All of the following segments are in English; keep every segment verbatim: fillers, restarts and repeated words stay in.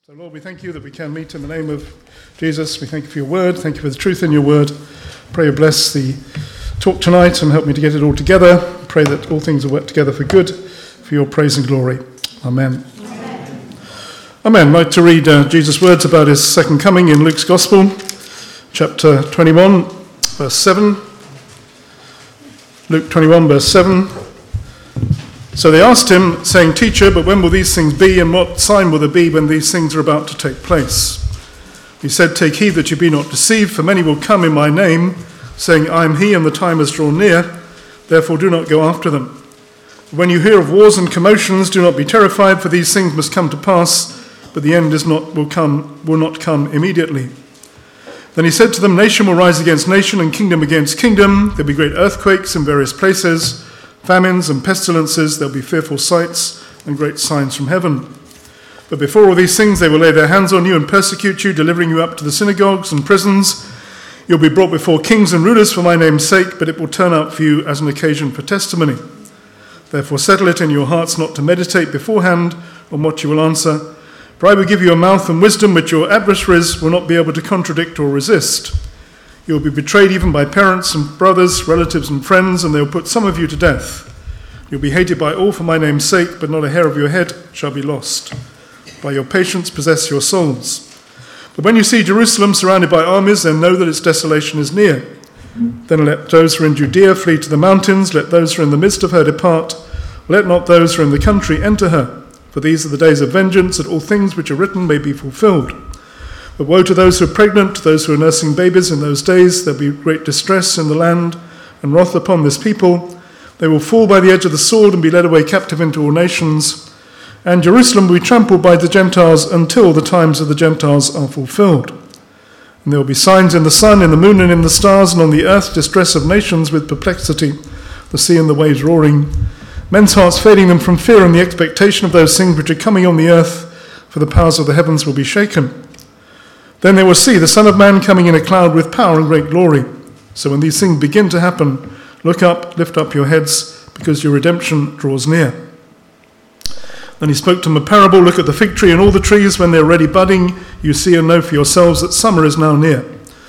So Lord, we thank you that we can meet in the name of Jesus. We thank you for your word. Thank you for the truth in your word. Pray you bless the talk tonight and help me to get it all together. Pray that all things will work together for good, for your praise and glory. Amen. Amen. Amen. I'd like to read uh, Jesus' words about his second coming in Luke's Gospel, chapter twenty-one, verse seven. Luke twenty-one, verse seven. So they asked him, saying, Teacher, but when will these things be, and what sign will there be when these things are about to take place? He said, Take heed that you be not deceived, for many will come in my name, saying, I am he, and the time has drawn near. Therefore do not go after them. When you hear of wars and commotions, do not be terrified, for these things must come to pass, but the end is not will come will not come immediately. Then he said to them, Nation will rise against nation, and kingdom against kingdom. There will be great earthquakes in various places, famines and pestilences. There will be fearful sights and great signs from heaven. But before all these things they will lay their hands on you and persecute you, delivering you up to the synagogues and prisons. You'll be brought before kings and rulers for my name's sake, but it will turn out for you as an occasion for testimony. Therefore settle it in your hearts not to meditate beforehand on what you will answer. For I will give you a mouth and wisdom which your adversaries will not be able to contradict or resist. You will be betrayed even by parents and brothers, relatives and friends, and they will put some of you to death. You'll be hated by all for my name's sake, but not a hair of your head shall be lost. By your patience possess your souls. But when you see Jerusalem surrounded by armies, then know that its desolation is near. Then let those who are in Judea flee to the mountains, let those who are in the midst of her depart, let not those who are in the country enter her. For these are the days of vengeance, that all things which are written may be fulfilled. But woe to those who are pregnant, to those who are nursing babies in those days. There will be great distress in the land and wrath upon this people. They will fall by the edge of the sword and be led away captive into all nations. And Jerusalem will be trampled by the Gentiles until the times of the Gentiles are fulfilled. And there will be signs in the sun, in the moon, and in the stars, and on the earth distress of nations with perplexity, the sea and the waves roaring, men's hearts failing them from fear and the expectation of those things which are coming on the earth, for the powers of the heavens will be shaken. Then they will see the Son of Man coming in a cloud with power and great glory. So when these things begin to happen, look up, lift up your heads, because your redemption draws near. Then he spoke to them a parable. Look at the fig tree and all the trees. When they are ready budding, you see and know for yourselves that summer is now near.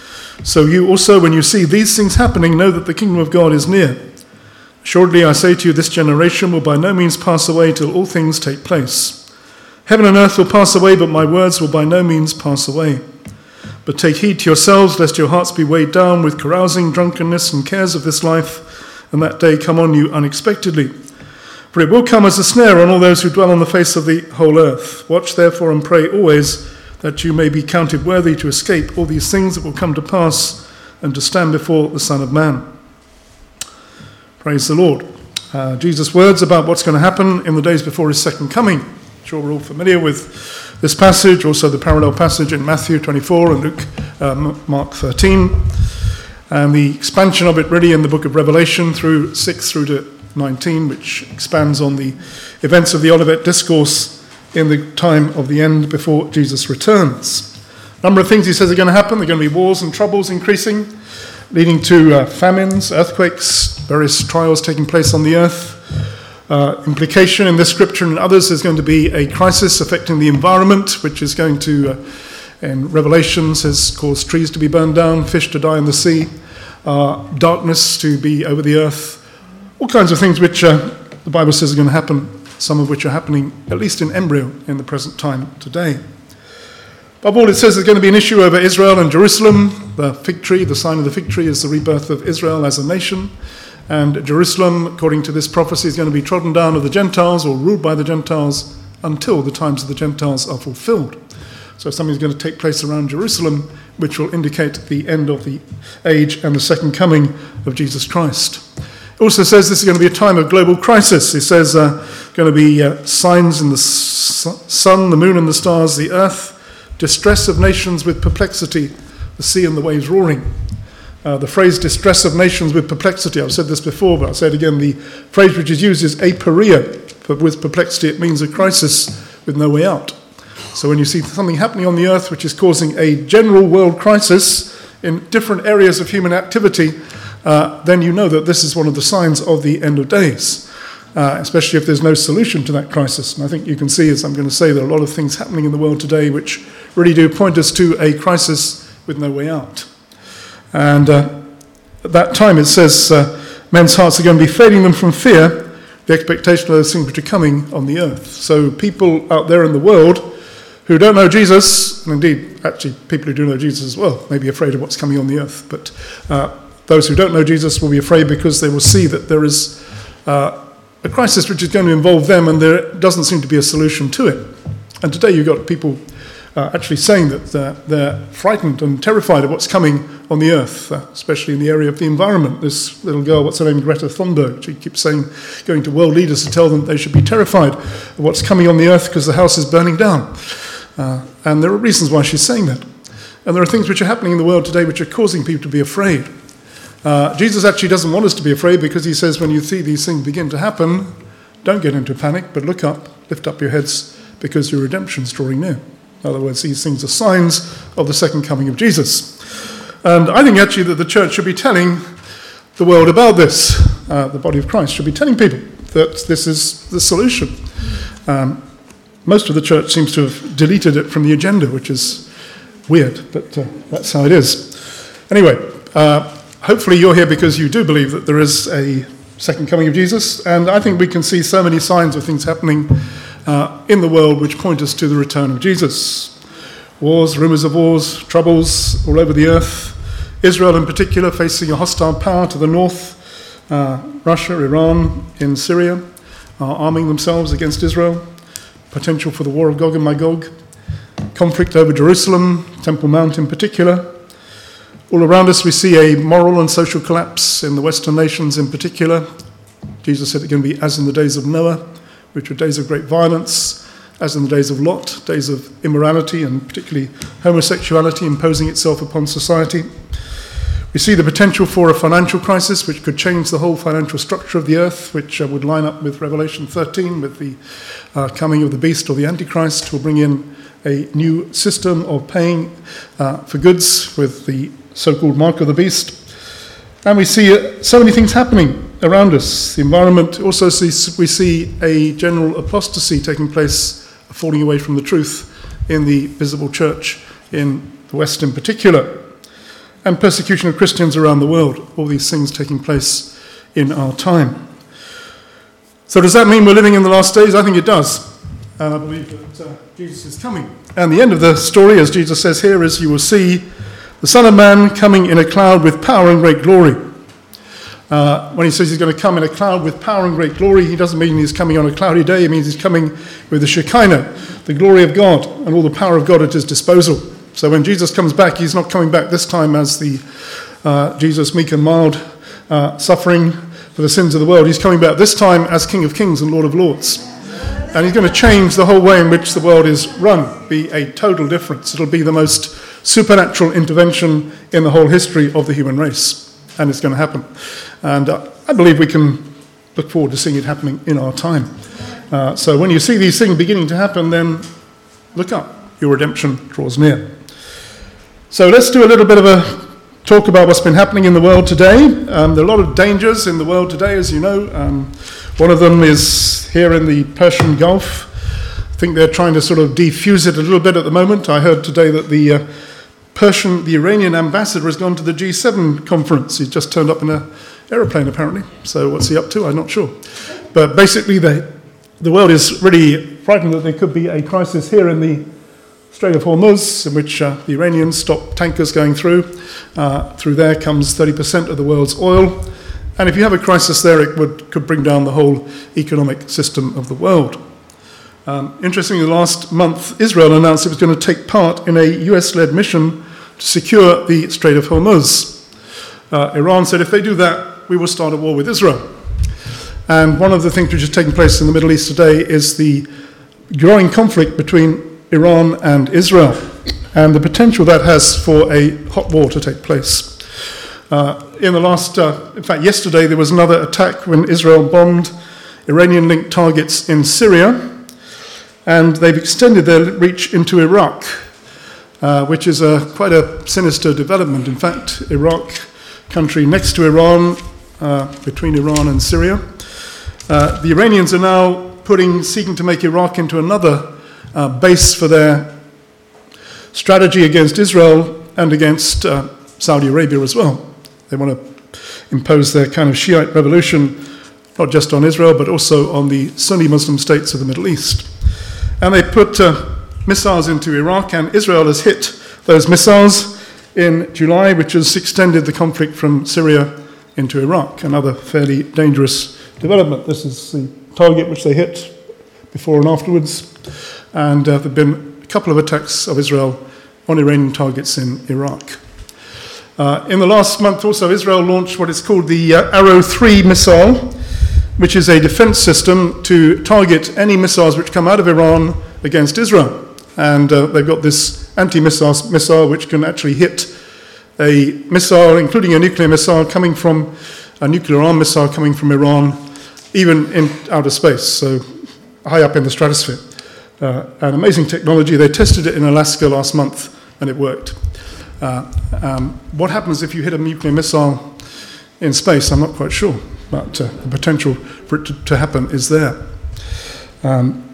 So you also, when you see these things happening, know that the kingdom of God is near. Assuredly, I say to you, this generation will by no means pass away till all things take place. Heaven and earth will pass away, but my words will by no means pass away. But take heed to yourselves, lest your hearts be weighed down with carousing, drunkenness, and cares of this life, and that day come on you unexpectedly. For it will come as a snare on all those who dwell on the face of the whole earth. Watch therefore and pray always, that you may be counted worthy to escape all these things that will come to pass, and to stand before the Son of Man. Praise the Lord. Uh, Jesus' words about what's going to happen in the days before his second coming. I'm sure we're all familiar with this passage, also the parallel passage in Matthew twenty-four and Luke, uh, Mark thirteen, and the expansion of it really in the book of Revelation through six through to nineteen, which expands on the events of the Olivet Discourse in the time of the end before Jesus returns. A number of things he says are going to happen. There are going to be wars and troubles increasing, leading to uh, famines, earthquakes, various trials taking place on the earth. Uh, implication in this scripture and others is going to be a crisis affecting the environment, which is going to, uh, in Revelation, says cause trees to be burned down, fish to die in the sea, uh, darkness to be over the earth, all kinds of things which uh, the Bible says are going to happen, some of which are happening, at least in embryo, in the present time today. Above all, it says there's going to be an issue over Israel and Jerusalem. The fig tree, the sign of the fig tree, is the rebirth of Israel as a nation. And Jerusalem, according to this prophecy, is going to be trodden down of the Gentiles or ruled by the Gentiles until the times of the Gentiles are fulfilled. So something's going to take place around Jerusalem, which will indicate the end of the age and the second coming of Jesus Christ. It also says this is going to be a time of global crisis. It says uh, going to be uh, signs in the sun, the moon and the stars, the earth, distress of nations with perplexity, the sea and the waves roaring. Uh, the phrase distress of nations with perplexity, I've said this before, but I'll say it again, the phrase which is used is aporia. But with perplexity, it means a crisis with no way out. So when you see something happening on the earth which is causing a general world crisis in different areas of human activity, uh, then you know that this is one of the signs of the end of days. uh, especially if there's no solution to that crisis. And I think you can see, as I'm going to say, there are a lot of things happening in the world today which really do point us to a crisis with no way out. And uh, at that time it says uh, men's hearts are going to be failing them from fear, the expectation of those things which are coming on the earth. So people out there in the world who don't know Jesus, and indeed actually people who do know Jesus as well, may be afraid of what's coming on the earth, but uh, those who don't know Jesus will be afraid because they will see that there is uh, a crisis which is going to involve them, and there doesn't seem to be a solution to it. And today you've got people uh, actually saying that uh, they're frightened and terrified of what's coming on the earth, uh, especially in the area of the environment. This little girl, what's her name, Greta Thunberg, she keeps saying, going to world leaders to tell them they should be terrified of what's coming on the earth because the house is burning down. Uh, and there are reasons why she's saying that. And there are things which are happening in the world today which are causing people to be afraid. Uh, Jesus actually doesn't want us to be afraid, because he says when you see these things begin to happen, don't get into panic, but look up, lift up your heads, because your redemption's drawing near. In other words, these things are signs of the second coming of Jesus. And I think actually that the church should be telling the world about this. Uh, the body of Christ should be telling people that this is the solution. Um, most of the church seems to have deleted it from the agenda, which is weird, but uh, that's how it is. Anyway, uh, hopefully you're here because you do believe that there is a second coming of Jesus, and I think we can see so many signs of things happening uh, in the world which point us to the return of Jesus. Wars, rumours of wars, troubles all over the earth. Israel in particular facing a hostile power to the north. Uh, Russia, Iran in Syria are arming themselves against Israel. Potential for the war of Gog and Magog. Conflict over Jerusalem, Temple Mount in particular. All around us we see a moral and social collapse in the Western nations in particular. Jesus said it's going to be as in the days of Noah, which were days of great violence, as in the days of Lot, days of immorality and particularly homosexuality imposing itself upon society. We see the potential for a financial crisis which could change the whole financial structure of the earth, which uh, would line up with Revelation thirteen, with the uh, coming of the beast or the Antichrist, who will bring in a new system of paying uh, for goods with the so-called mark of the beast. And we see uh, so many things happening around us. The environment also sees, we see a general apostasy taking place, a falling away from the truth in the visible church in the West in particular, and persecution of Christians around the world, all these things taking place in our time. So does that mean we're living in the last days? I think it does. And I believe that uh, Jesus is coming. And the end of the story, as Jesus says here, is you will see the Son of Man coming in a cloud with power and great glory. Uh, when he says he's going to come in a cloud with power and great glory, he doesn't mean he's coming on a cloudy day. He means he's coming with the Shekinah, the glory of God, and all the power of God at his disposal. So when Jesus comes back, he's not coming back this time as the uh, Jesus meek and mild, uh, suffering for the sins of the world. He's coming back this time as King of Kings and Lord of Lords. And he's going to change the whole way in which the world is run, be a total difference. It'll be the most supernatural intervention in the whole history of the human race. And it's going to happen. And uh, I believe we can look forward to seeing it happening in our time. Uh, so when you see these things beginning to happen, then look up. Your redemption draws near. So let's do a little bit of a talk about what's been happening in the world today. Um, there are a lot of dangers in the world today, as you know. Um, one of them is here in the Persian Gulf. I think they're trying to sort of defuse it a little bit at the moment. I heard today that the uh, Persian, the Iranian ambassador has gone to the G seven conference. He's just turned up in an aeroplane, apparently. So what's he up to? I'm not sure. But basically, the, the world is really frightened that there could be a crisis here in the Strait of Hormuz, in which uh, the Iranians stop tankers going through. Uh, through there comes thirty percent of the world's oil. And if you have a crisis there, it would, could bring down the whole economic system of the world. Um, interestingly, last month, Israel announced it was going to take part in a U S-led mission to secure the Strait of Hormuz. Uh, Iran said, if they do that, we will start a war with Israel. And one of the things which is taking place in the Middle East today is the growing conflict between Iran and Israel, and the potential that has for a hot war to take place. Uh, in the last, uh, in fact, yesterday there was another attack when Israel bombed Iranian-linked targets in Syria, and they've extended their reach into Iraq, uh, which is a, quite a sinister development. In fact, Iraq, country next to Iran, uh, between Iran and Syria, Uh, the Iranians are now putting, seeking to make Iraq into another uh, base for their strategy against Israel and against uh, Saudi Arabia as well. They want to impose their kind of Shiite revolution, not just on Israel, but also on the Sunni Muslim states of the Middle East. And they put uh, missiles into Iraq, and Israel has hit those missiles in July, which has extended the conflict from Syria into Iraq, another fairly dangerous development. This is the target which they hit before and afterwards, and uh, there have been a couple of attacks of Israel on Iranian targets in Iraq. Uh, in the last month also, Israel launched what is called the uh, Arrow three missile, which is a defense system to target any missiles which come out of Iran against Israel. And uh, they've got this anti-missile missile which can actually hit a missile, including a nuclear missile coming from, a nuclear armed missile coming from Iran, even in outer space, so high up in the stratosphere. Uh, an amazing technology. They tested it in Alaska last month, and it worked. Uh, um, what happens if you hit a nuclear missile in space? I'm not quite sure, but uh, the potential for it to, to happen is there. Um,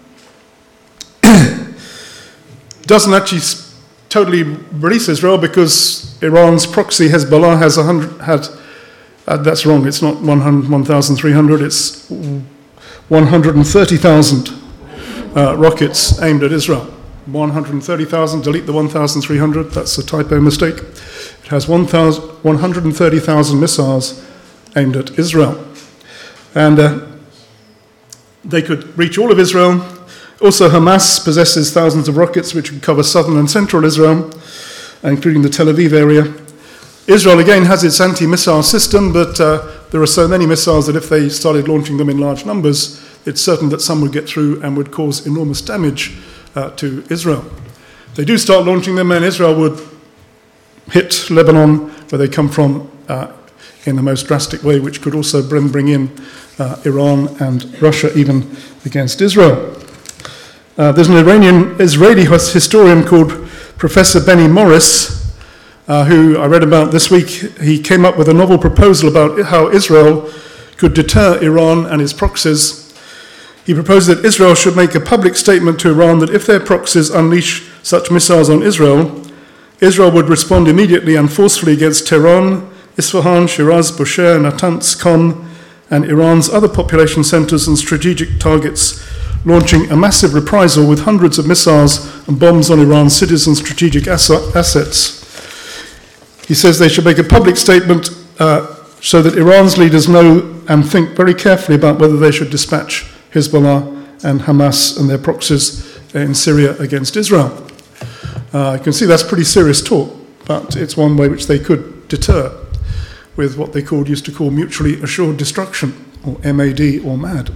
doesn't actually totally release Israel because Iran's proxy Hezbollah has one hundred, had, uh, that's wrong, it's not one thousand three hundred, it's one hundred thirty thousand uh, rockets aimed at Israel. one hundred thirty thousand, delete the one thousand three hundred, that's a typo mistake. It has one hundred thirty thousand missiles aimed at Israel. And uh, they could reach all of Israel. Also, Hamas possesses thousands of rockets which would cover southern and central Israel, including the Tel Aviv area. Israel, again, has its anti-missile system, but uh, there are so many missiles that if they started launching them in large numbers, it's certain that some would get through and would cause enormous damage uh, to Israel. They do start launching them, and Israel would hit Lebanon, where they come from, uh, in the most drastic way, which could also bring, bring in uh, Iran and Russia even against Israel. Uh, there's an Iranian Israeli historian called Professor Benny Morris, uh, who I read about this week. He came up with a novel proposal about how Israel could deter Iran and its proxies. He proposed that Israel should make a public statement to Iran that if their proxies unleash such missiles on Israel, Israel would respond immediately and forcefully against Tehran, Isfahan, Shiraz, Bushehr, Natanz, Qom, and Iran's other population centers and strategic targets, launching a massive reprisal with hundreds of missiles and bombs on Iran's cities and strategic assets. He says they should make a public statement uh, so that Iran's leaders know and think very carefully about whether they should dispatch Hezbollah and Hamas and their proxies in Syria against Israel. Uh, you can see that's pretty serious talk, but it's one way which they could deter with what they called, used to call mutually assured destruction, or M A D, or MAD.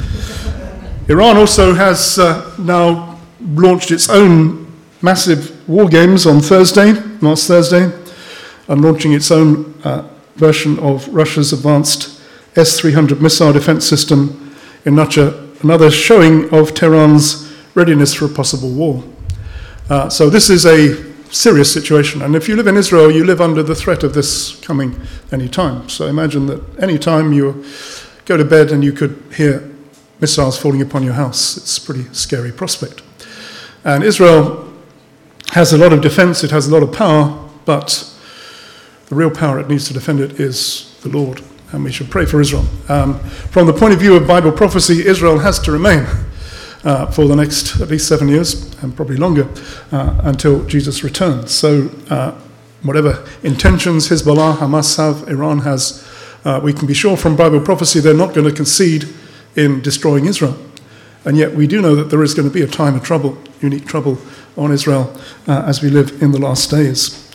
Iran also has uh, now launched its own massive war games on Thursday, last Thursday, and launching its own uh, version of Russia's advanced S three hundred missile defense system in another showing of Tehran's readiness for a possible war. Uh, so this is a serious situation, and if you live in Israel, you live under the threat of this coming any time. So imagine that any time you go to bed and you could hear missiles falling upon your house. It's a pretty scary prospect. And Israel has a lot of defense, it has a lot of power, but the real power it needs to defend it is the Lord, and we should pray for Israel. Um, from the point of view of Bible prophecy, Israel has to remain uh, for the next at least seven years, and probably longer, uh, until Jesus returns. So uh, whatever intentions Hezbollah, Hamas have, Iran has, uh, we can be sure from Bible prophecy they're not going to concede in destroying Israel. And yet we do know that there is going to be a time of trouble, unique trouble on Israel uh, as we live in the last days.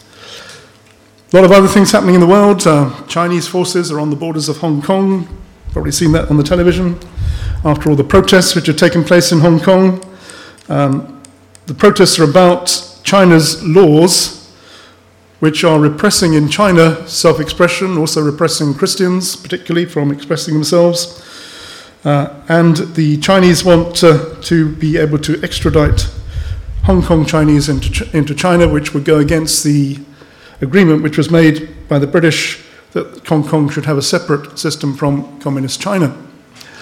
A lot of other things happening in the world. Uh, Chinese forces are on the borders of Hong Kong. Probably seen that on the television. After all the protests which are taking place in Hong Kong. Um, the protests are about China's laws, which are repressing in China self-expression, also repressing Christians, particularly from expressing themselves. Uh, and the Chinese want uh, to be able to extradite Hong Kong Chinese into, Ch- into China, which would go against the agreement which was made by the British that Hong Kong should have a separate system from communist China.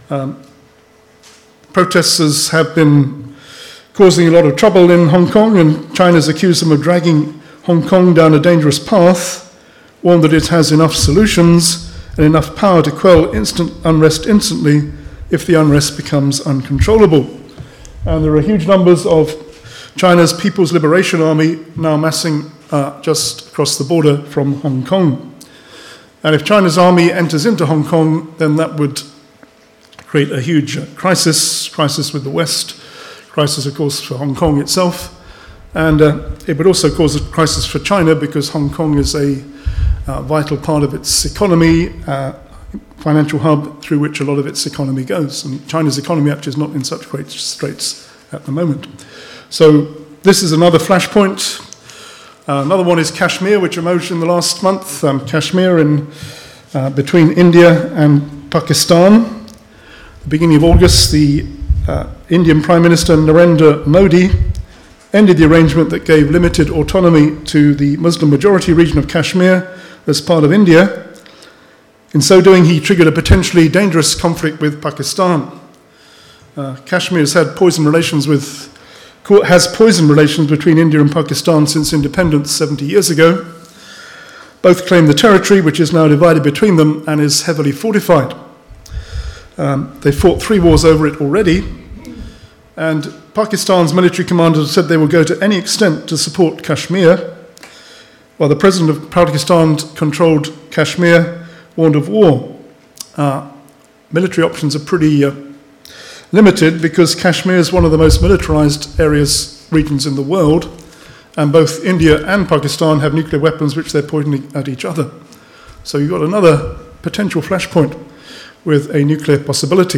Um, protesters have been causing a lot of trouble in Hong Kong, and China's accused them of dragging Hong Kong down a dangerous path, warned that it has enough solutions and enough power to quell instant unrest instantly if the unrest becomes uncontrollable. And there are huge numbers of China's People's Liberation Army now massing uh, just across the border from Hong Kong. And if China's army enters into Hong Kong, then that would create a huge uh, crisis, crisis with the West, crisis, of course, for Hong Kong itself. And uh, it would also cause a crisis for China because Hong Kong is a uh, vital part of its economy, uh, financial hub through which a lot of its economy goes. And China's economy actually is not in such great straits at the moment. So this is another flashpoint. Uh, another one is Kashmir, which emerged in the last month. Um, Kashmir in, uh, between India and Pakistan. The beginning of August, the uh, Indian Prime Minister Narendra Modi ended the arrangement that gave limited autonomy to the Muslim-majority region of Kashmir as part of India. In so doing, he triggered a potentially dangerous conflict with Pakistan. Uh, Kashmir has had poison relations with, has poison relations between India and Pakistan since independence seventy years ago. Both claim the territory, which is now divided between them and is heavily fortified. Um, they fought three wars over it already, and Pakistan's military commanders said they will go to any extent to support Kashmir, while the president of Pakistan-controlled Kashmir warned of war. Uh, military options are pretty uh, limited because Kashmir is one of the most militarized areas, regions in the world, and both India and Pakistan have nuclear weapons which they're pointing at each other. So you've got another potential flashpoint with a nuclear possibility.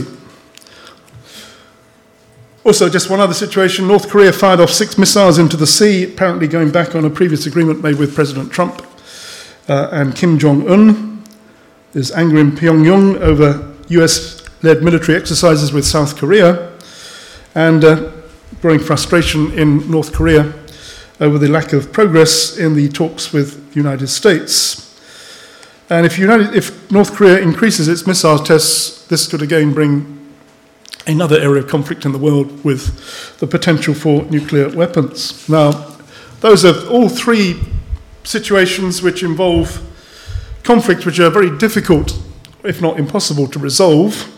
Also, just one other situation, North Korea fired off six missiles into the sea, apparently going back on a previous agreement made with President Trump uh, and Kim Jong-un. There's anger in Pyongyang over U S-led military exercises with South Korea, and uh, growing frustration in North Korea over the lack of progress in the talks with the United States. And if, United, if North Korea increases its missile tests, this could again bring another area of conflict in the world with the potential for nuclear weapons. Now, those are all three situations which involve conflicts which are very difficult, if not impossible, to resolve.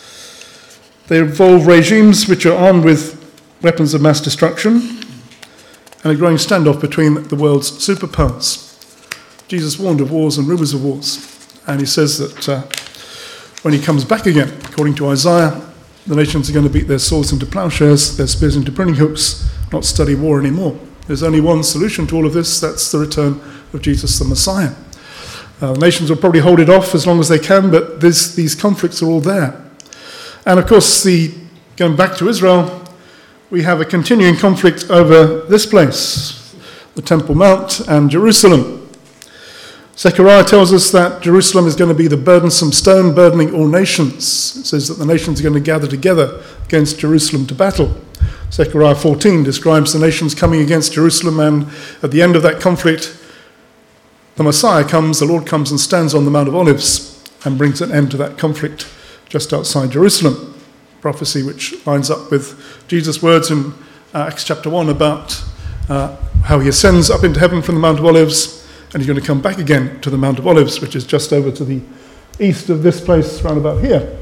They involve regimes which are armed with weapons of mass destruction and a growing standoff between the world's superpowers. Jesus warned of wars and rumors of wars, and he says that uh, when he comes back again, according to Isaiah, the nations are going to beat their swords into plowshares, their spears into pruning hooks, not study war anymore. There's only one solution to all of this, that's the return of Jesus the Messiah. Uh, the nations will probably hold it off as long as they can, but this, these conflicts are all there. And of course, the, going back to Israel, we have a continuing conflict over this place, the Temple Mount and Jerusalem. Zechariah tells us that Jerusalem is going to be the burdensome stone burdening all nations. It says that the nations are going to gather together against Jerusalem to battle. Zechariah fourteen describes the nations coming against Jerusalem, and at the end of that conflict, the Messiah comes, the Lord comes and stands on the Mount of Olives and brings an end to that conflict just outside Jerusalem. Prophecy which lines up with Jesus' words in uh, Acts chapter one about uh, how he ascends up into heaven from the Mount of Olives, and he's going to come back again to the Mount of Olives, which is just over to the east of this place, round about here.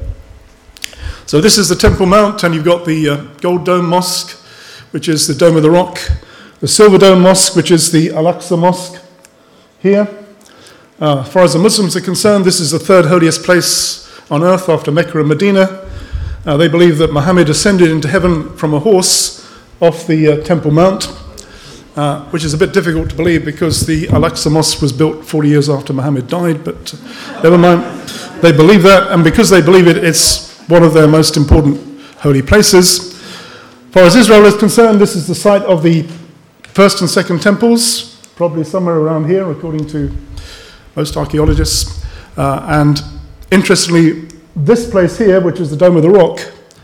So this is the Temple Mount, and you've got the uh, Gold Dome Mosque, which is the Dome of the Rock, the Silver Dome Mosque, which is the Al-Aqsa Mosque here. Uh, as far as the Muslims are concerned, this is the third holiest place on earth after Mecca and Medina. Uh, they believe that Muhammad ascended into heaven from a horse off the uh, Temple Mount, uh, which is a bit difficult to believe because the Al-Aqsa Mosque was built forty years after Muhammad died, but uh, never mind. They believe that, and because they believe it, it's one of their most important holy places. As far as Israel is concerned, this is the site of the first and second temples, probably somewhere around here, according to most archaeologists. Uh, and interestingly, this place here, which is the Dome of the Rock,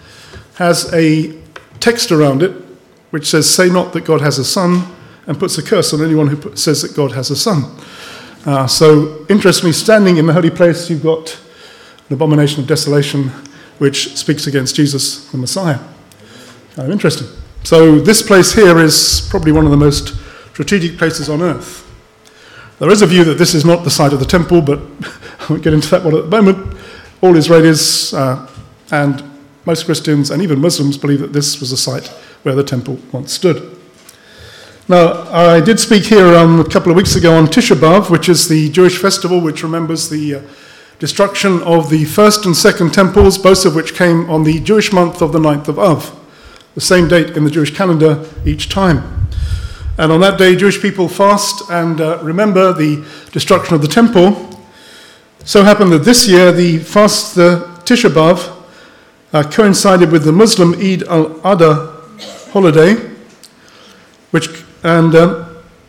has a text around it which says, "Say not that God has a son," and puts a curse on anyone who put, says that God has a son. Uh, so, interestingly, standing in the holy place, you've got an abomination of desolation which speaks against Jesus, the Messiah. Kind of interesting. So this place here is probably one of the most strategic places on earth. There is a view that this is not the site of the temple, but I won't get into that one at the moment. All Israelis uh, and most Christians and even Muslims believe that this was a site where the temple once stood. Now, I did speak here um, a couple of weeks ago on Tisha B'Av, which is the Jewish festival which remembers the uh, destruction of the first and second temples, both of which came on the Jewish month of the ninth of Av, the same date in the Jewish calendar each time. And on that day, Jewish people fast and uh, remember the destruction of the temple. So happened that this year, the fast, the Tisha B'Av, uh, coincided with the Muslim Eid al-Adha holiday, which and uh,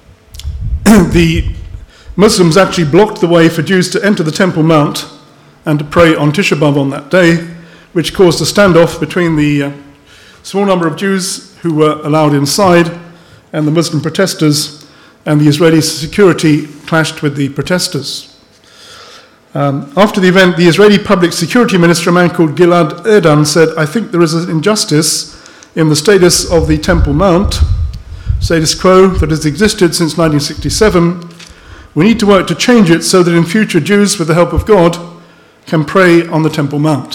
the Muslims actually blocked the way for Jews to enter the Temple Mount and to pray on Tisha B'Av on that day, which caused a standoff between the uh, small number of Jews who were allowed inside and the Muslim protesters, and the Israeli security clashed with the protesters. Um, after the event, the Israeli Public Security Minister, a man called Gilad Erdan, said, "I think there is an injustice in the status of the Temple Mount, status quo that has existed since nineteen sixty-seven. We need to work to change it so that in future Jews, with the help of God, can pray on the Temple Mount."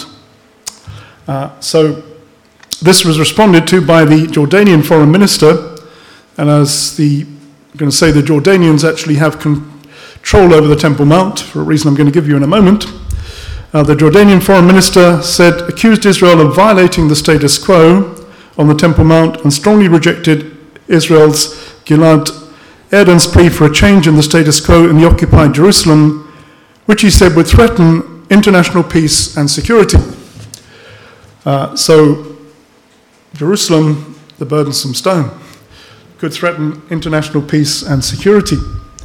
Uh, so this was responded to by the Jordanian Foreign Minister, and as the, I'm going to say the Jordanians actually have control over the Temple Mount, for a reason I'm going to give you in a moment. Uh, the Jordanian Foreign Minister said, accused Israel of violating the status quo on the Temple Mount and strongly rejected Israel's Gilad Erdan's plea for a change in the status quo in the occupied Jerusalem, which he said would threaten international peace and security. Uh, so Jerusalem, the burdensome stone, could threaten international peace and security.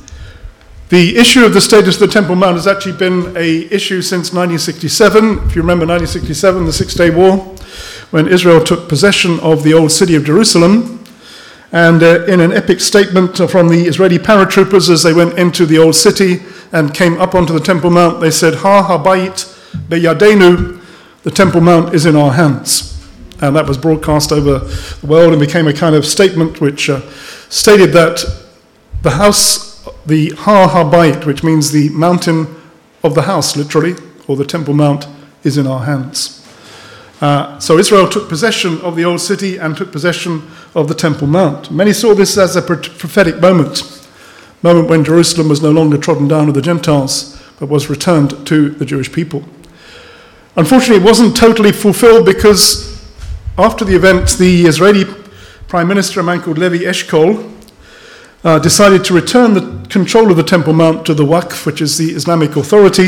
The issue of the status of the Temple Mount has actually been an issue since nineteen sixty-seven. If you remember nineteen sixty-seven, the Six-Day War, when Israel took possession of the old city of Jerusalem. And uh, in an epic statement from the Israeli paratroopers as they went into the old city and came up onto the Temple Mount, they said, "Ha habayit beyadenu," the Temple Mount is in our hands. And that was broadcast over the world and became a kind of statement which uh, stated that the house, the Har HaBayit, which means the mountain of the house, literally, or the Temple Mount, is in our hands. Uh, so Israel took possession of the old city and took possession of the Temple Mount. Many saw this as a prophetic moment, moment when Jerusalem was no longer trodden down of the Gentiles, but was returned to the Jewish people. Unfortunately, it wasn't totally fulfilled because after the event, the Israeli Prime Minister, a man called Levi Eshkol, uh, decided to return the control of the Temple Mount to the Waqf, which is the Islamic authority,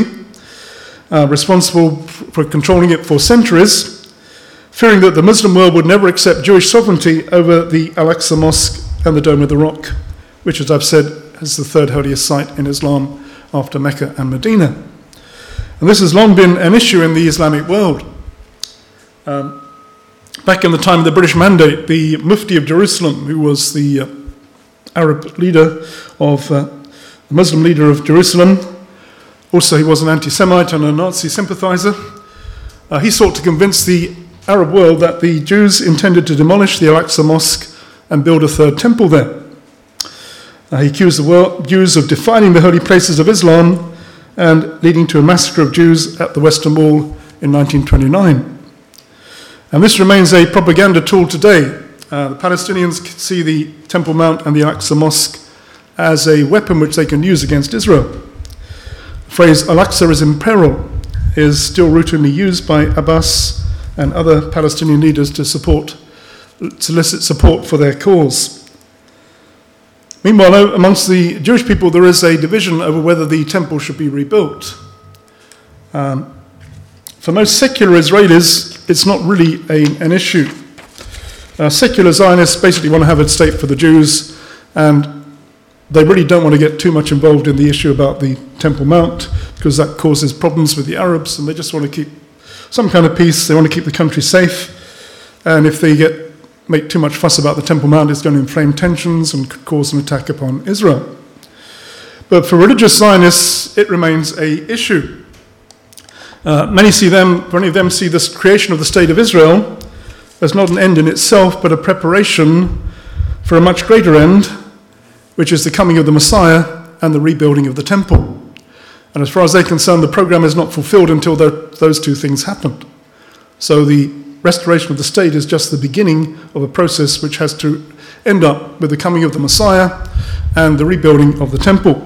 uh, responsible for controlling it for centuries, fearing that the Muslim world would never accept Jewish sovereignty over the Al-Aqsa Mosque and the Dome of the Rock, which, as I've said, is the third holiest site in Islam after Mecca and Medina. And this has long been an issue in the Islamic world. Um, Back in the time of the British Mandate, the Mufti of Jerusalem, who was the uh, Arab leader of, uh, the Muslim leader of Jerusalem, also he was an anti-Semite and a Nazi sympathizer, uh, he sought to convince the Arab world that the Jews intended to demolish the Al-Aqsa Mosque and build a third temple there. Uh, he accused the world, Jews of defiling the holy places of Islam and leading to a massacre of Jews at the Western Wall in nineteen twenty-nine. And this remains a propaganda tool today. Uh, the Palestinians see the Temple Mount and the Al-Aqsa Mosque as a weapon which they can use against Israel. The phrase Al-Aqsa is in peril is still routinely used by Abbas and other Palestinian leaders to support, solicit support for their cause. Meanwhile, amongst the Jewish people, there is a division over whether the temple should be rebuilt. Um, For most secular Israelis, it's not really a, an issue. Uh, secular Zionists basically want to have a state for the Jews, and they really don't want to get too much involved in the issue about the Temple Mount, because that causes problems with the Arabs, and they just want to keep some kind of peace. They want to keep the country safe, and if they get make too much fuss about the Temple Mount, it's going to inflame tensions and could cause an attack upon Israel. But for religious Zionists, it remains an issue. Uh, many see them, many of them see this creation of the state of Israel as not an end in itself, but a preparation for a much greater end, which is the coming of the Messiah and the rebuilding of the temple. And as far as they're concerned, the program is not fulfilled until those two things happened. So the restoration of the state is just the beginning of a process which has to end up with the coming of the Messiah and the rebuilding of the temple.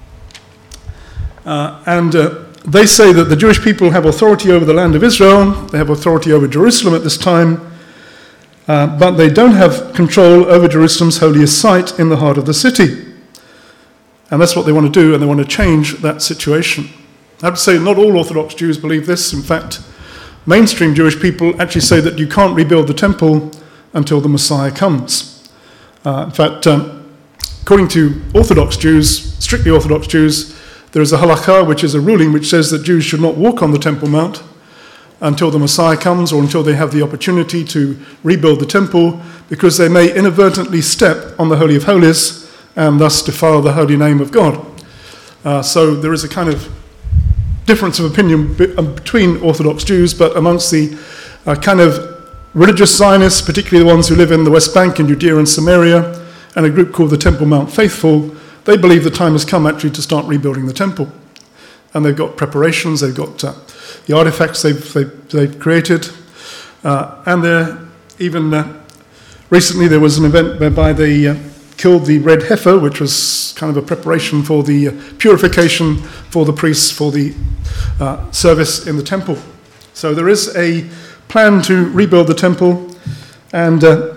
Uh, and uh, they say that the Jewish people have authority over the land of Israel, they have authority over Jerusalem at this time, uh, but they don't have control over Jerusalem's holiest site in the heart of the city. And that's what they want to do, and they want to change that situation. I have to say, not all Orthodox Jews believe this. In fact, mainstream Jewish people actually say that you can't rebuild the temple until the Messiah comes. Uh, in fact, um, according to Orthodox Jews, strictly Orthodox Jews, there is a halakha, which is a ruling which says that Jews should not walk on the Temple Mount until the Messiah comes or until they have the opportunity to rebuild the temple, because they may inadvertently step on the Holy of Holies and thus defile the holy name of God. Uh, so there is a kind of difference of opinion be- between Orthodox Jews, but amongst the uh, kind of religious Zionists, particularly the ones who live in the West Bank and Judea and Samaria, and a group called the Temple Mount Faithful, they believe the time has come actually to start rebuilding the temple. And they've got preparations, they've got uh, the artifacts they've, they've, they've created, uh, and they're even uh, recently there was an event whereby they uh, killed the red heifer, which was kind of a preparation for the uh, purification for the priests for the uh, service in the temple. So there is a plan to rebuild the temple, and uh,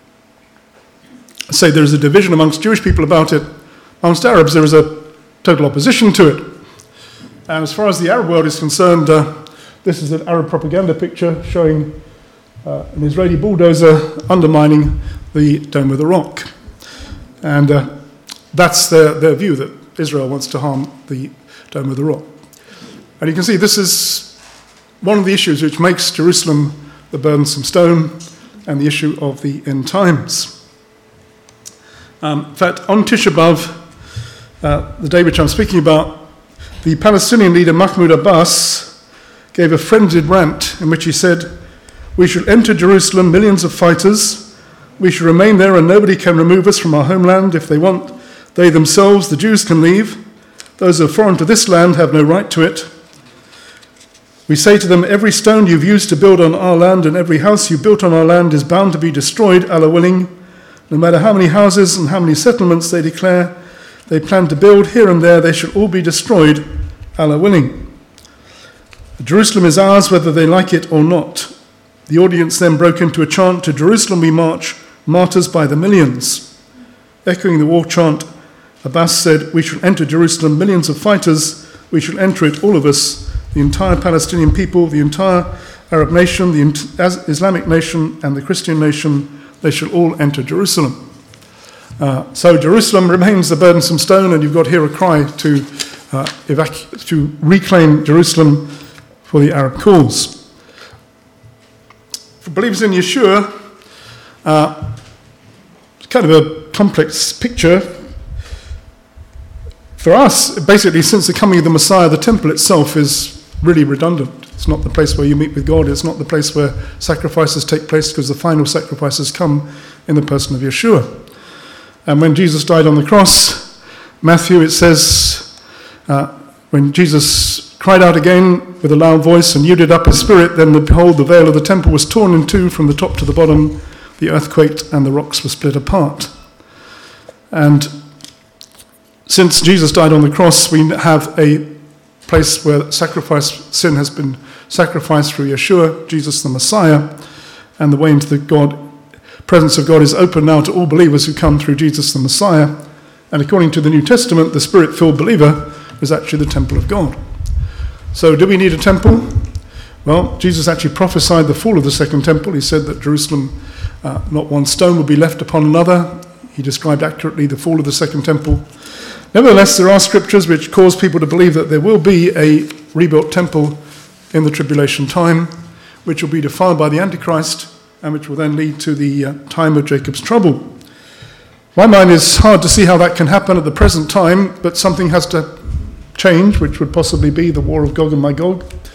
say there's a division amongst Jewish people about it. Amongst Arabs, there is a total opposition to it. And as far as the Arab world is concerned, uh, this is an Arab propaganda picture showing uh, an Israeli bulldozer undermining the Dome of the Rock. And uh, that's their, their view, that Israel wants to harm the Dome of the Rock. And you can see this is one of the issues which makes Jerusalem the burdensome stone and the issue of the end times. Um, in fact, on Tisha B'Av, uh, the day which I'm speaking about, the Palestinian leader Mahmoud Abbas gave a frenzied rant in which he said, "We should enter Jerusalem, millions of fighters. We should remain there and nobody can remove us from our homeland. If they want, they themselves, the Jews, can leave. Those who are foreign to this land have no right to it. We say to them, every stone you've used to build on our land and every house you built on our land is bound to be destroyed, Allah willing. No matter how many houses and how many settlements they declare they plan to build here and there, they should all be destroyed, Allah willing. Jerusalem is ours whether they like it or not." The audience then broke into a chant, "To Jerusalem we march, martyrs by the millions." Echoing the war chant, Abbas said, "We should enter Jerusalem, millions of fighters. We should enter it, all of us, the entire Palestinian people, the entire Arab nation, the Islamic nation, and the Christian nation. They should all enter Jerusalem." Uh, so Jerusalem remains the burdensome stone, and you've got here a cry to, uh, evacu- to reclaim Jerusalem for the Arab cause. For believers in Yeshua, uh, it's kind of a complex picture. For us, basically, since the coming of the Messiah, the temple itself is really redundant. It's not the place where you meet with God. It's not the place where sacrifices take place, because the final sacrifices come in the person of Yeshua. And when Jesus died on the cross, Matthew, it says, uh, when Jesus cried out again with a loud voice and yielded up his spirit, then behold, the veil of the temple was torn in two from the top to the bottom. The earth quaked and the rocks were split apart. And since Jesus died on the cross, we have a place where sacrifice, sin has been sacrificed through Yeshua, Jesus the Messiah, and the way into the God, presence of God is open now to all believers who come through Jesus the Messiah. And according to the New Testament, the Spirit-filled believer is actually the temple of God. So do we need a temple? Well, Jesus actually prophesied the fall of the second temple. He said that Jerusalem, uh, not one stone would be left upon another. He described accurately the fall of the second temple. Nevertheless, there are scriptures which cause people to believe that there will be a rebuilt temple in the tribulation time, which will be defiled by the Antichrist, and which will then lead to the uh, time of Jacob's trouble. My mind is hard to see how that can happen at the present time, but something has to change, which would possibly be the war of Gog and Magog.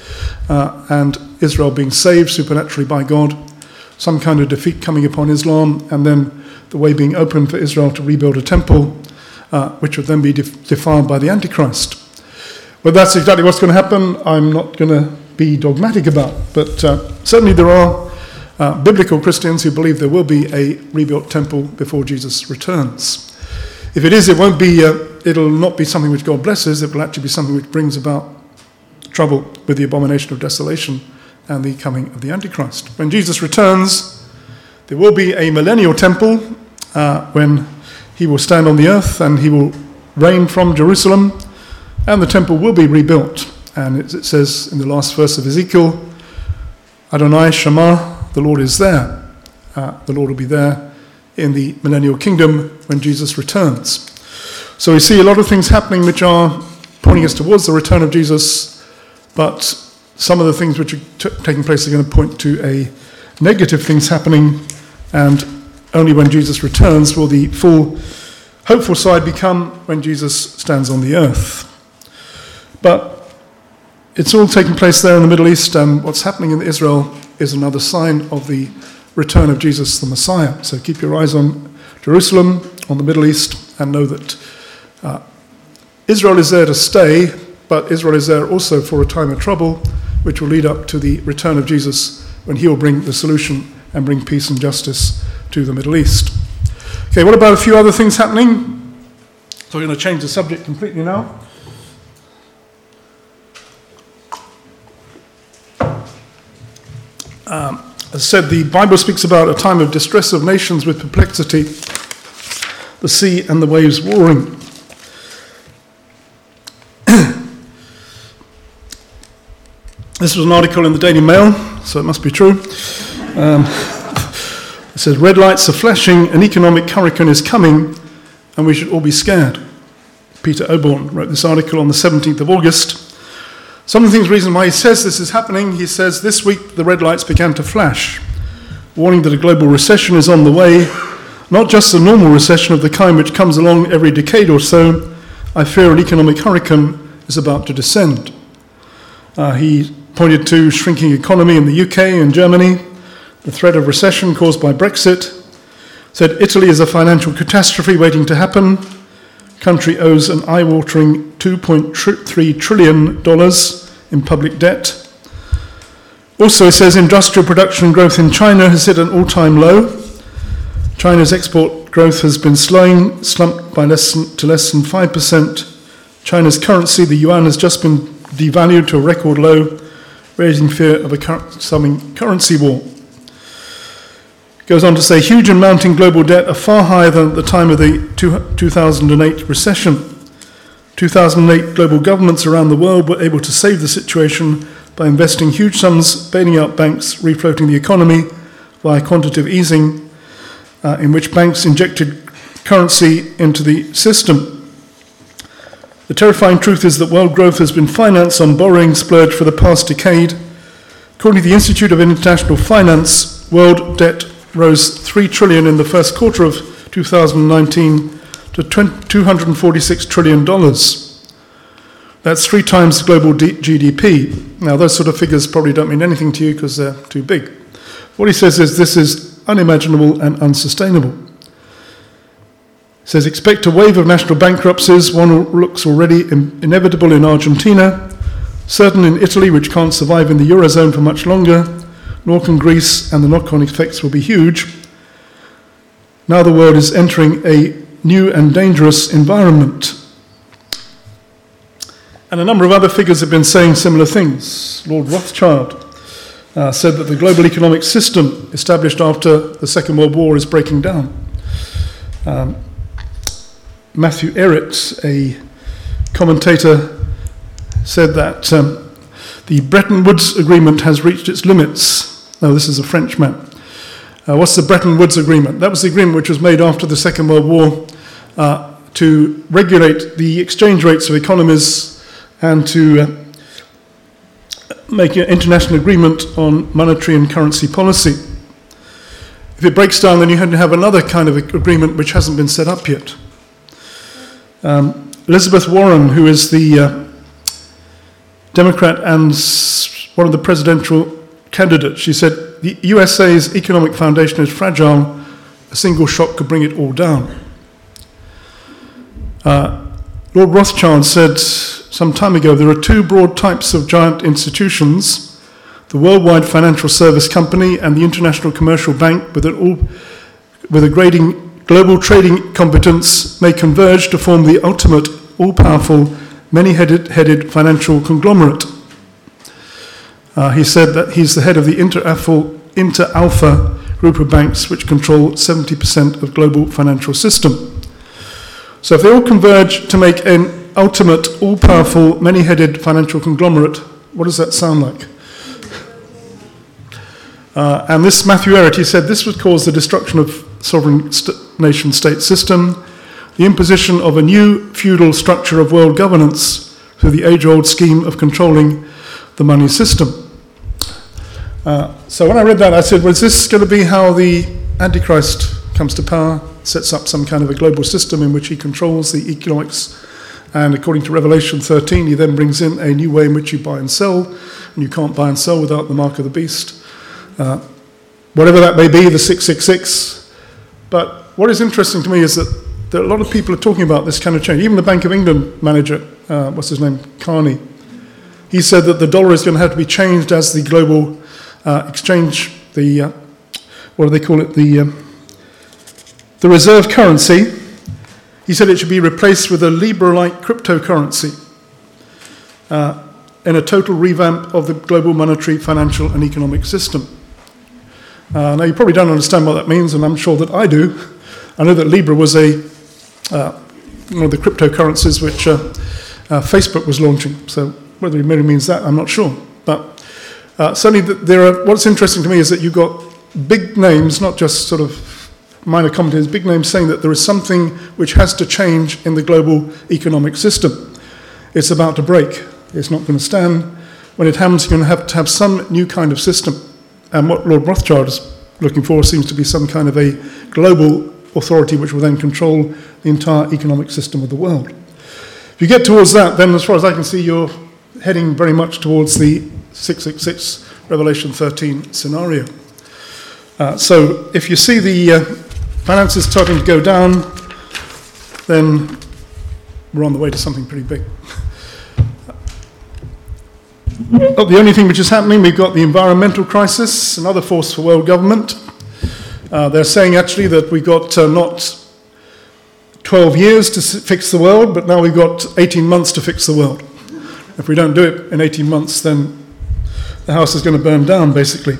uh, and Israel being saved supernaturally by God, some kind of defeat coming upon Islam, and then the way being open for Israel to rebuild a temple, uh, which would then be def- defiled by the Antichrist. But that's exactly what's going to happen. I'm not going to be dogmatic about, but uh, certainly there are uh, biblical Christians who believe there will be a rebuilt temple before Jesus returns. If it is, it won't be. Uh, it'll not be something which God blesses. It will actually be something which brings about trouble with the abomination of desolation and the coming of the Antichrist. When Jesus returns, there will be a millennial temple uh, when he will stand on the earth and he will reign from Jerusalem, and the temple will be rebuilt. And it, it says in the last verse of Ezekiel, Adonai Shammah, the Lord is there. Uh, the Lord will be there in the millennial kingdom when Jesus returns. So we see a lot of things happening which are pointing us towards the return of Jesus, but some of the things which are t- taking place are going to point to a negative things happening, and only when Jesus returns will the full hopeful side become when Jesus stands on the earth. But it's all taking place there in the Middle East, and what's happening in Israel is another sign of the return of Jesus the Messiah. So keep your eyes on Jerusalem, on the Middle East, and know that uh, Israel is there to stay, but Israel is there also for a time of trouble, which will lead up to the return of Jesus, when he will bring the solution and bring peace and justice to the Middle East. Okay, what about a few other things happening? So we're going to change the subject completely now. Um, as I said, the Bible speaks about a time of distress of nations with perplexity, the sea and the waves warring. This was an article in the Daily Mail, so it must be true. Um, it says, red lights are flashing, an economic hurricane is coming, and we should all be scared. Peter Oborn wrote this article on the seventeenth of August. Some of the things, reason why he says this is happening, he says, this week the red lights began to flash, warning that a global recession is on the way, not just a normal recession of the kind which comes along every decade or so. I fear an economic hurricane is about to descend. Uh, he pointed to shrinking economy in the U K and Germany, the threat of recession caused by Brexit, said Italy is a financial catastrophe waiting to happen. Country owes an eye-watering two point three trillion dollars in public debt. Also, it says industrial production growth in China has hit an all-time low. China's export growth has been slowing, slumped by less than, to less than five percent. China's currency, the yuan, has just been devalued to a record low, raising fear of a coming currency war. Goes on to say, huge and mounting global debt are far higher than at the time of the two thousand eight recession. two thousand eight global governments around the world were able to save the situation by investing huge sums, bailing out banks, refloating the economy via quantitative easing, uh, in which banks injected currency into the system. The terrifying truth is that world growth has been financed on borrowing splurge for the past decade. According to the Institute of International Finance, world debt rose three trillion dollars in the first quarter of two thousand nineteen to two hundred forty-six trillion dollars. That's three times global G D P. Now, those sort of figures probably don't mean anything to you because they're too big. What he says is this is unimaginable and unsustainable. He says, expect a wave of national bankruptcies. One looks already in- inevitable in Argentina, certain in Italy, which can't survive in the Eurozone for much longer, nor can Greece, and the knock-on effects will be huge. Now the world is entering a new and dangerous environment. And a number of other figures have been saying similar things. Lord Rothschild uh, said that the global economic system established after the Second World War is breaking down. Um, Matthew Ehret, a commentator, said that um, the Bretton Woods Agreement has reached its limits. No, this is a Frenchman. Uh, what's the Bretton Woods Agreement? That was the agreement which was made after the Second World War uh, to regulate the exchange rates of economies and to uh, make an international agreement on monetary and currency policy. If it breaks down, then you have to have another kind of agreement which hasn't been set up yet. Um, Elizabeth Warren, who is the uh, Democrat and one of the presidential candidates. She said, the U S A's economic foundation is fragile. A single shock could bring it all down. Uh, Lord Rothschild said some time ago, there are two broad types of giant institutions, the worldwide financial service company and the international commercial bank, with, it all, with a grading, global trading competence, may converge to form the ultimate, all-powerful, many-headed headed financial conglomerate. Uh, he said that he's the head of the Inter-Alpha, Inter-Alpha group of banks which control seventy percent of global financial system. So if they all converge to make an ultimate, all-powerful, many-headed financial conglomerate, what does that sound like? Uh, and this Matthew Ehret, he said, this would cause the destruction of sovereign st- nation-state system, the imposition of a new feudal structure of world governance through the age-old scheme of controlling the money system. Uh, so when I read that, I said, well, is this going to be how the Antichrist comes to power, sets up some kind of a global system in which he controls the economics, and according to Revelation thirteen, he then brings in a new way in which you buy and sell, and you can't buy and sell without the mark of the beast. Uh, whatever that may be, the six six six. But what is interesting to me is that, that a lot of people are talking about this kind of change. Even the Bank of England manager, uh, what's his name, Carney, he said that the dollar is going to have to be changed as the global uh, exchange, the, uh, what do they call it, the, uh, the reserve currency. He said it should be replaced with a Libra-like cryptocurrency uh, in a total revamp of the global monetary, financial, and economic system. Uh, now, you probably don't understand what that means, and I'm sure that I do. I know that Libra was a uh, one of the cryptocurrencies which uh, uh, Facebook was launching. So whether it really means that, I'm not sure. But uh, certainly, there are. What's interesting to me is that you've got big names, not just sort of minor commentators, big names saying that there is something which has to change in the global economic system. It's about to break. It's not going to stand. When it happens, you're going to have to have some new kind of system. And what Lord Rothschild is looking for seems to be some kind of a global authority which will then control the entire economic system of the world. If you get towards that, then as far as I can see, you're heading very much towards the six six six Revelation thirteen scenario. Uh, so if you see the uh, finances starting to go down, then we're on the way to something pretty big. Not the only thing which is happening, we've got the environmental crisis, another force for world government. Uh, they're saying actually that we've got uh, not twelve years to fix the world, but now we've got eighteen months to fix the world. If we don't do it in eighteen months, then the house is going to burn down, basically.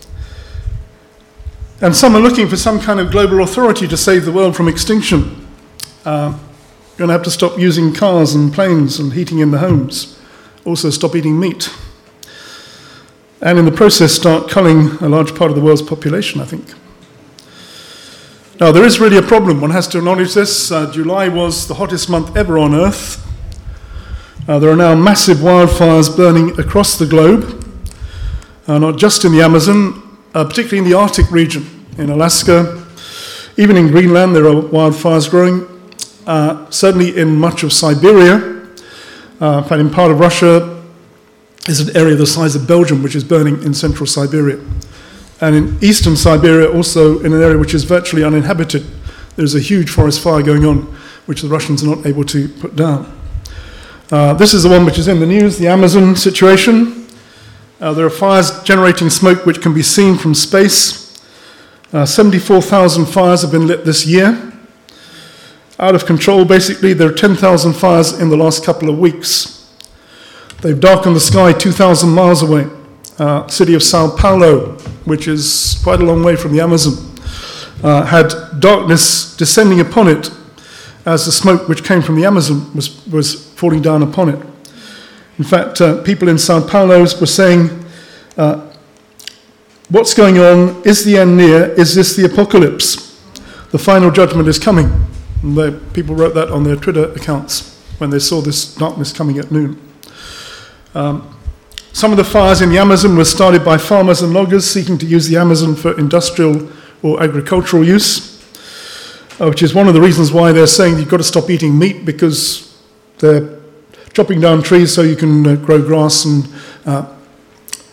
And some are looking for some kind of global authority to save the world from extinction. Uh, you're going to have to stop using cars and planes and heating in the homes. Also stop eating meat. And in the process start culling a large part of the world's population, I think. Now, there is really a problem. One has to acknowledge this. Uh, July was the hottest month ever on Earth. Uh, there are now massive wildfires burning across the globe, uh, not just in the Amazon, uh, particularly in the Arctic region, in Alaska. Even in Greenland, there are wildfires growing. Uh, certainly in much of Siberia. Uh, in fact, in part of Russia is an area the size of Belgium, which is burning in central Siberia. And in eastern Siberia, also in an area which is virtually uninhabited, there's a huge forest fire going on, which the Russians are not able to put down. Uh, this is the one which is in the news, the Amazon situation. Uh, there are fires generating smoke which can be seen from space. Uh, seventy-four thousand fires have been lit this year. Out of control, basically. There are ten thousand fires in the last couple of weeks. They've darkened the sky two thousand miles away. Uh, city of Sao Paulo, which is quite a long way from the Amazon, uh, had darkness descending upon it as the smoke which came from the Amazon was, was falling down upon it. In fact, uh, people in Sao Paulo were saying, uh, what's going on? Is the end near? Is this the apocalypse? The final judgment is coming. And the, people wrote that on their Twitter accounts when they saw this darkness coming at noon. Um, some of the fires in the Amazon were started by farmers and loggers seeking to use the Amazon for industrial or agricultural use, uh, which is one of the reasons why they're saying you've got to stop eating meat, because they're chopping down trees so you can uh, grow grass and uh,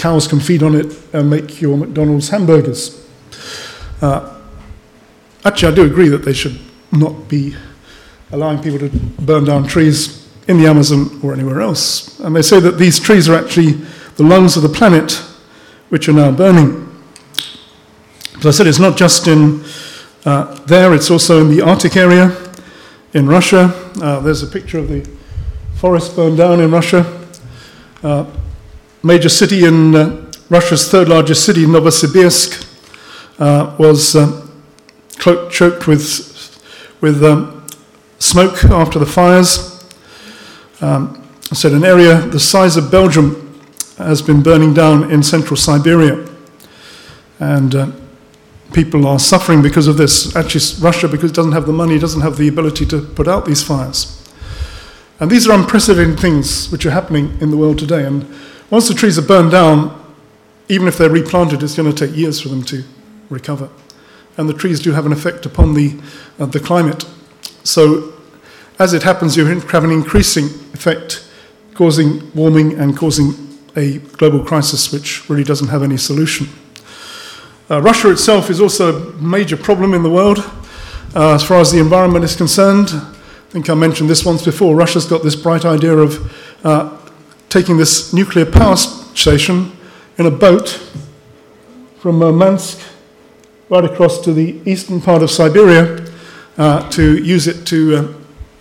cows can feed on it and make your McDonald's hamburgers. Uh, actually, I do agree that they should not be allowing people to burn down trees in the Amazon or anywhere else. And they say that these trees are actually the lungs of the planet, which are now burning. As I said, it's not just in uh, there, it's also in the Arctic area, in Russia. Uh, there's a picture of the forest burned down in Russia. Uh, major city in uh, Russia's third largest city, Novosibirsk, uh, was uh, clo- choked with, with um, smoke after the fires. Um, I said an area the size of Belgium has been burning down in central Siberia. And uh, people are suffering because of this. Actually, Russia, because it doesn't have the money, doesn't have the ability to put out these fires. And these are unprecedented things which are happening in the world today. And once the trees are burned down, even if they're replanted, it's going to take years for them to recover. And the trees do have an effect upon the, uh, the climate. So as it happens, you have an increasing effect, causing warming and causing a global crisis which really doesn't have any solution. Uh, Russia itself is also a major problem in the world uh, as far as the environment is concerned. I think I mentioned this once before. Russia's got this bright idea of uh, taking this nuclear power station in a boat from Murmansk right across to the eastern part of Siberia uh, to use it to uh,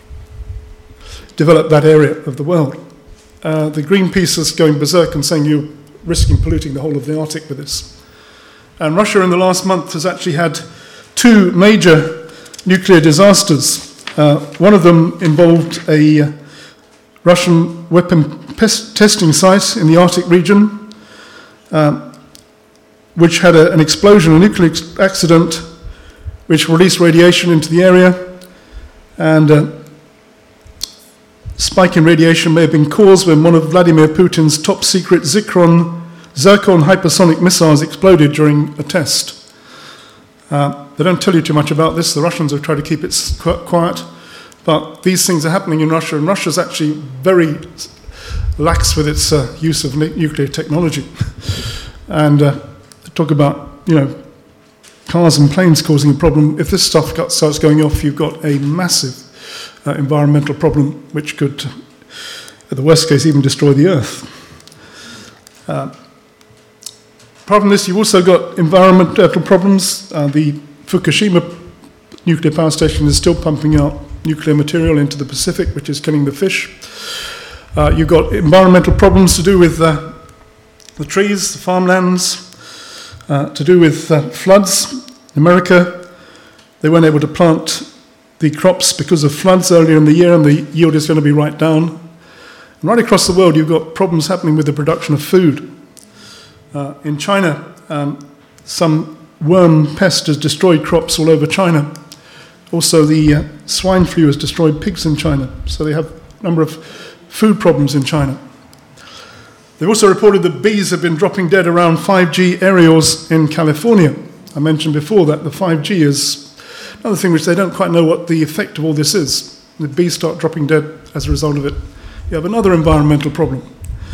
develop that area of the world. Uh, the Greenpeace is going berserk and saying you're risking polluting the whole of the Arctic with this. And Russia in the last month has actually had two major nuclear disasters. Uh, one of them involved a uh, Russian weapon pes- testing site in the Arctic region, uh, which had a, an explosion, a nuclear ex- accident, which released radiation into the area. And uh, spike in radiation may have been caused when one of Vladimir Putin's top secret Zircon Zircon hypersonic missiles exploded during a test. Uh, they don't tell you too much about this. The Russians have tried to keep it quiet, but these things are happening in Russia, and Russia's actually very lax with its uh, use of n- nuclear technology. And uh, talk about, you know, cars and planes causing a problem. If this stuff got, starts going off, you've got a massive uh, environmental problem, which could, at the worst case, even destroy the Earth. Uh, Apart from this, you've also got environmental problems. Uh, the Fukushima nuclear power station is still pumping out nuclear material into the Pacific, which is killing the fish. Uh, you've got environmental problems to do with uh, the trees, the farmlands, uh, to do with uh, floods. In America, they weren't able to plant the crops because of floods earlier in the year, and the yield is going to be right down. And right across the world, you've got problems happening with the production of food. Uh, in China, um, some worm pest has destroyed crops all over China. Also, the uh, swine flu has destroyed pigs in China. So they have a number of food problems in China. They've also reported that bees have been dropping dead around five G areas in California. I mentioned before that the five G is another thing which they don't quite know what the effect of all this is. The bees start dropping dead as a result of it. You have another environmental problem.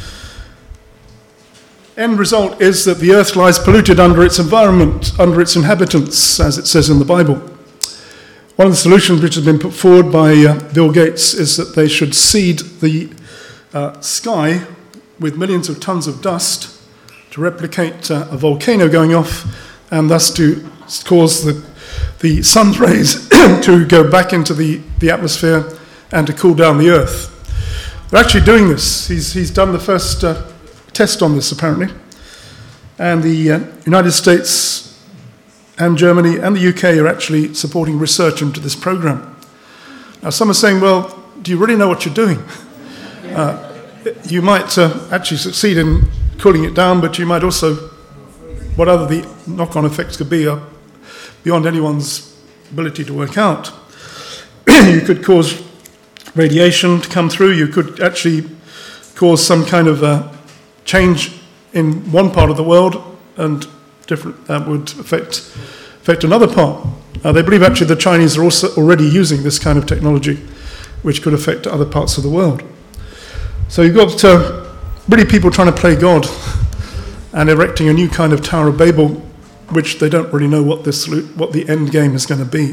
End result is that the earth lies polluted under its environment, under its inhabitants, as it says in the Bible. One of the solutions which has been put forward by uh, Bill Gates is that they should seed the uh, sky with millions of tons of dust to replicate uh, a volcano going off, and thus to cause the, the sun's rays to go back into the, the atmosphere and to cool down the earth. They're actually doing this. He's, he's done the first uh, test on this, apparently. And the uh, United States and Germany and the U K are actually supporting research into this program. Now, some are saying, well, do you really know what you're doing? Uh, you might uh, actually succeed in cooling it down, but you might also, what other the knock-on effects could be are beyond anyone's ability to work out. You could cause radiation to come through. You could actually cause some kind of uh, change in one part of the world, and different that would affect affect another part. Uh, they believe actually the Chinese are also already using this kind of technology, which could affect other parts of the world. So you've got uh, really people trying to play God and erecting a new kind of Tower of Babel, which they don't really know what, this, what the end game is going to be.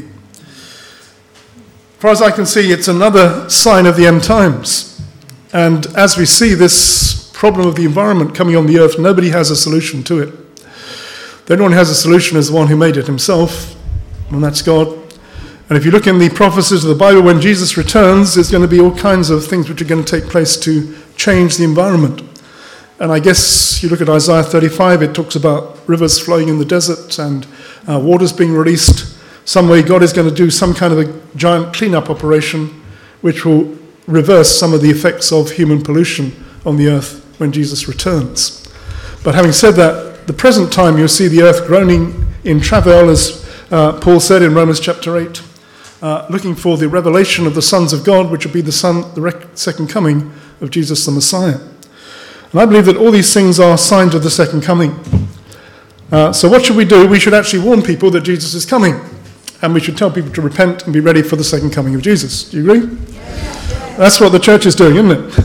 As far as I can see, it's another sign of the end times. And as we see this problem of the environment coming on the earth, nobody has a solution to it. The only one who has a solution is the one who made it himself, and that's God. And if you look in the prophecies of the Bible, when Jesus returns, there's going to be all kinds of things which are going to take place to change the environment. And I guess you look at Isaiah thirty-five, it talks about rivers flowing in the desert and uh, waters being released. Some way God is going to do some kind of a giant cleanup operation which will reverse some of the effects of human pollution on the earth when Jesus returns. But having said that, the present time you'll see the earth groaning in travail, as uh, Paul said in Romans chapter eight, uh, looking for the revelation of the sons of God, which will be the, son, the rec- second coming of Jesus the Messiah. And I believe that all these things are signs of the second coming. Uh, so what should we do? We should actually warn people that Jesus is coming. And we should tell people to repent and be ready for the second coming of Jesus. Do you agree? Yes. That's what the church is doing, isn't it?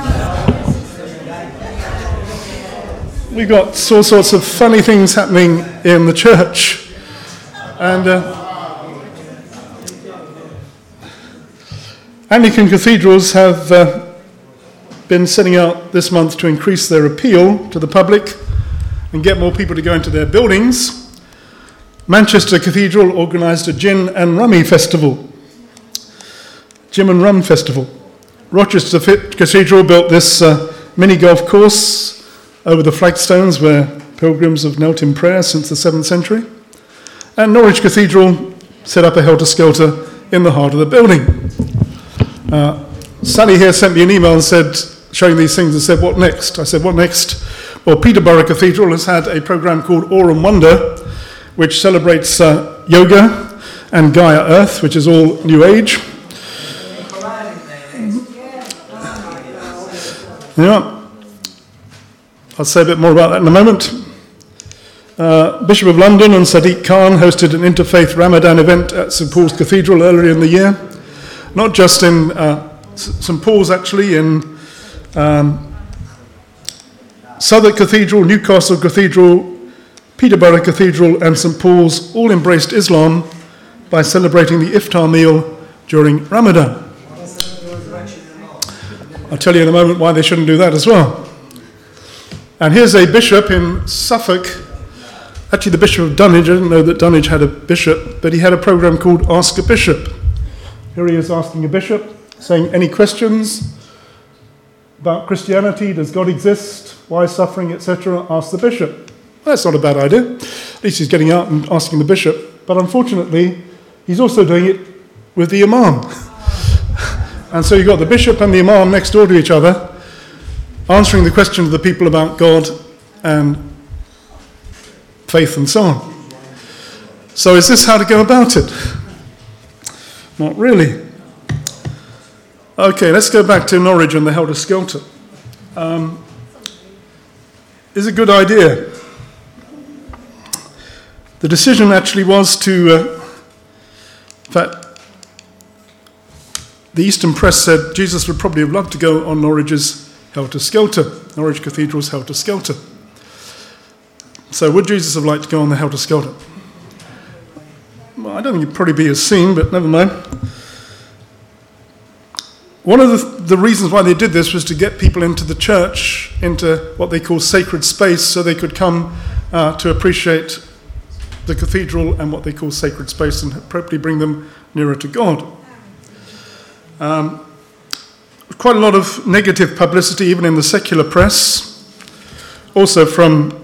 We've got all sorts of funny things happening in the church. And uh, Anglican cathedrals have uh, been setting out this month to increase their appeal to the public and get more people to go into their buildings. Manchester Cathedral organised a gin and rummy festival. Gin and rum festival. Rochester Cathedral built this uh, mini golf course over the flagstones where pilgrims have knelt in prayer since the seventh century. And Norwich Cathedral set up a helter-skelter in the heart of the building. Uh, Sally here sent me an email and said, showing these things, and said, what next? I said, what next? Well, Peterborough Cathedral has had a programme called Awe and Wonder, which celebrates uh, yoga and Gaia Earth, which is all New Age. Yeah, I'll say a bit more about that in a moment. Uh, Bishop of London and Sadiq Khan hosted an interfaith Ramadan event at St Paul's Cathedral earlier in the year. Not just in uh, St Paul's, actually, in um, Southwark Cathedral, Newcastle Cathedral, Peterborough Cathedral and St Paul's all embraced Islam by celebrating the iftar meal during Ramadan. I'll tell you in a moment why they shouldn't do that as well. And here's a bishop in Suffolk, actually the Bishop of Dunwich. I didn't know that Dunwich had a bishop, but he had a program called Ask a Bishop. Here he is asking a bishop, saying, any questions about Christianity? Does God exist? Why suffering, et cetera? Ask the bishop. That's not a bad idea. At least he's getting out and asking the bishop. But unfortunately, he's also doing it with the imam. And so you've got the bishop and the imam next door to each other, answering the question of the people about God and faith and so on. So is this how to go about it? Not really. Okay, let's go back to Norwich and the helter-skelter. Um, is a good idea. The decision actually was to, uh, in fact, the Eastern Press said Jesus would probably have loved to go on Norwich's helter-skelter, Norwich Cathedral's helter-skelter. So would Jesus have liked to go on the helter-skelter? Well, I don't think he'd probably be as seen, but never mind. One of the, the reasons why they did this was to get people into the church, into what they call sacred space, so they could come uh, to appreciate the cathedral and what they call sacred space and appropriately bring them nearer to God. Um, quite a lot of negative publicity, even in the secular press, also from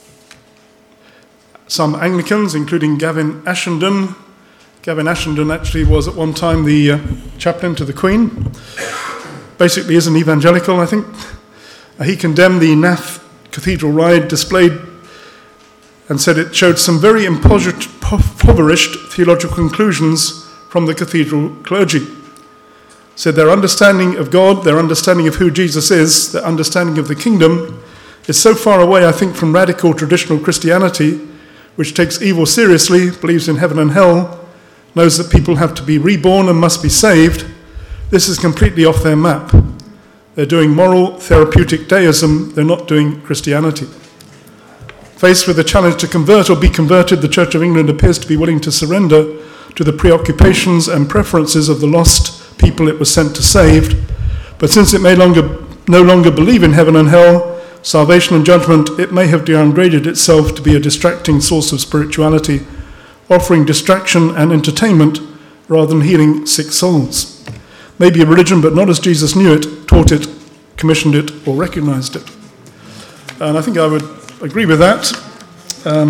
some Anglicans, including Gavin Ashenden. Gavin Ashenden actually was at one time the uh, chaplain to the Queen. Basically is an evangelical, I think. Uh, he condemned the Nath Cathedral ride displayed and said it showed some very impoverished theological conclusions from the cathedral clergy. Said their understanding of God, their understanding of who Jesus is, their understanding of the kingdom is so far away, I think, from radical traditional Christianity, which takes evil seriously, believes in heaven and hell, knows that people have to be reborn and must be saved. This is completely off their map. They're doing moral, therapeutic deism. They're not doing Christianity. Faced with the challenge to convert or be converted, the Church of England appears to be willing to surrender to the preoccupations and preferences of the lost people it was sent to save. But since it may longer, no longer believe in heaven and hell, salvation and judgment, it may have downgraded itself to be a distracting source of spirituality, offering distraction and entertainment rather than healing sick souls. Maybe a religion, but not as Jesus knew it, taught it, commissioned it, or recognized it. And I think I would agree with that. Um,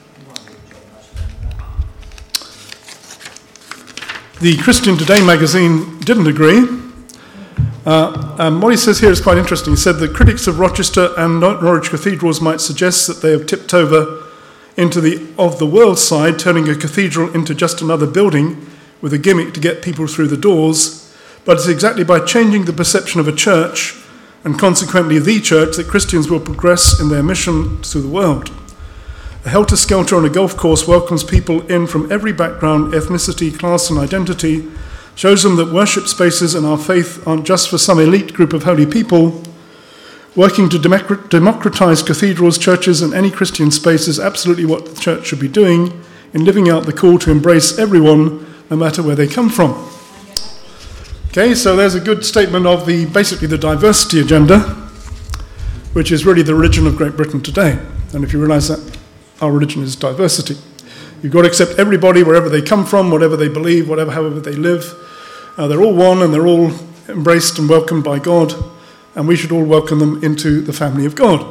the Christian Today magazine didn't agree. Uh, and what he says here is quite interesting. He said that critics of Rochester and Norwich cathedrals might suggest that they have tipped over into the of the world side, turning a cathedral into just another building with a gimmick to get people through the doors. But it's exactly by changing the perception of a church, and consequently the church, that Christians will progress in their mission to the world. A helter-skelter on a golf course welcomes people in from every background, ethnicity, class and identity, shows them that worship spaces and our faith aren't just for some elite group of holy people. Working to democratize cathedrals, churches and any Christian space is absolutely what the church should be doing in living out the call to embrace everyone, no matter where they come from. Okay, so there's a good statement of the basically the diversity agenda, which is really the religion of Great Britain today. And if you realize that our religion is diversity, you've got to accept everybody wherever they come from, whatever they believe, whatever, however they live. Uh, they're all one and they're all embraced and welcomed by God, and we should all welcome them into the family of God.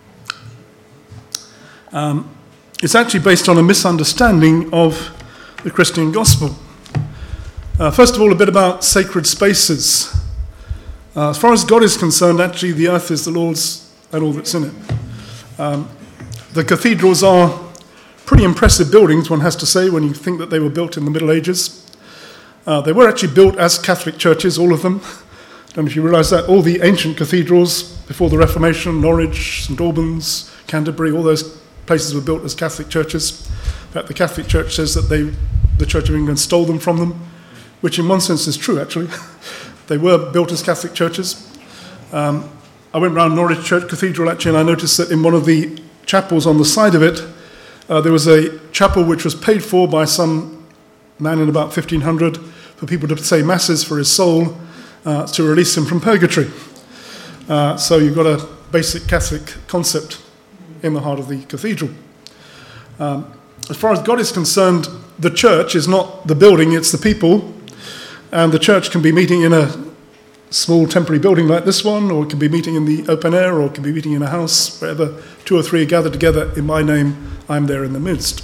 Um, it's actually based on a misunderstanding of the Christian gospel. Uh, first of all, a bit about sacred spaces. Uh, as far as God is concerned, actually the earth is the Lord's and all that's in it. Um, the cathedrals are pretty impressive buildings, one has to say, when you think that they were built in the Middle Ages. Uh, they were actually built as Catholic churches, all of them. I don't know if you realise that. All the ancient cathedrals before the Reformation, Norwich, St Albans, Canterbury, all those places were built as Catholic churches. In fact, the Catholic Church says that they, the Church of England stole them from them, which in one sense is true, actually. They were built as Catholic churches. Um, I went round Norwich Church Cathedral, actually, and I noticed that in one of the chapels on the side of it, uh, there was a chapel which was paid for by some man in about fifteen hundred for people to say masses for his soul uh, to release him from purgatory. Uh, so you've got a basic Catholic concept in the heart of the cathedral. Um, as far as God is concerned, the church is not the building, it's the people. And the church can be meeting in a small temporary building like this one, or it can be meeting in the open air, or it can be meeting in a house, wherever two or three are gathered together in my name, I'm there in the midst.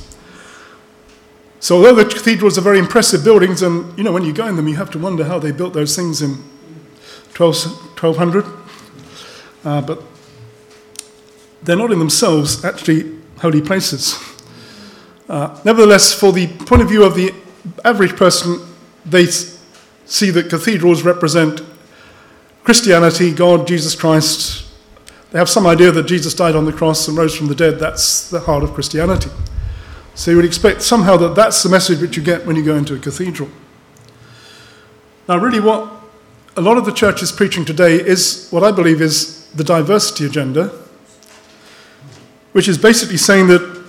So although the cathedrals are very impressive buildings, and you know, when you go in them, you have to wonder how they built those things in twelve hundred, uh, but they're not in themselves actually holy places. Uh, nevertheless, for the point of view of the average person, they see that cathedrals represent Christianity, God, Jesus Christ. They have some idea that Jesus died on the cross and rose from the dead. That's the heart of Christianity. So you would expect somehow that that's the message which you get when you go into a cathedral. Now really what a lot of the church is preaching today is what I believe is the diversity agenda, which is basically saying that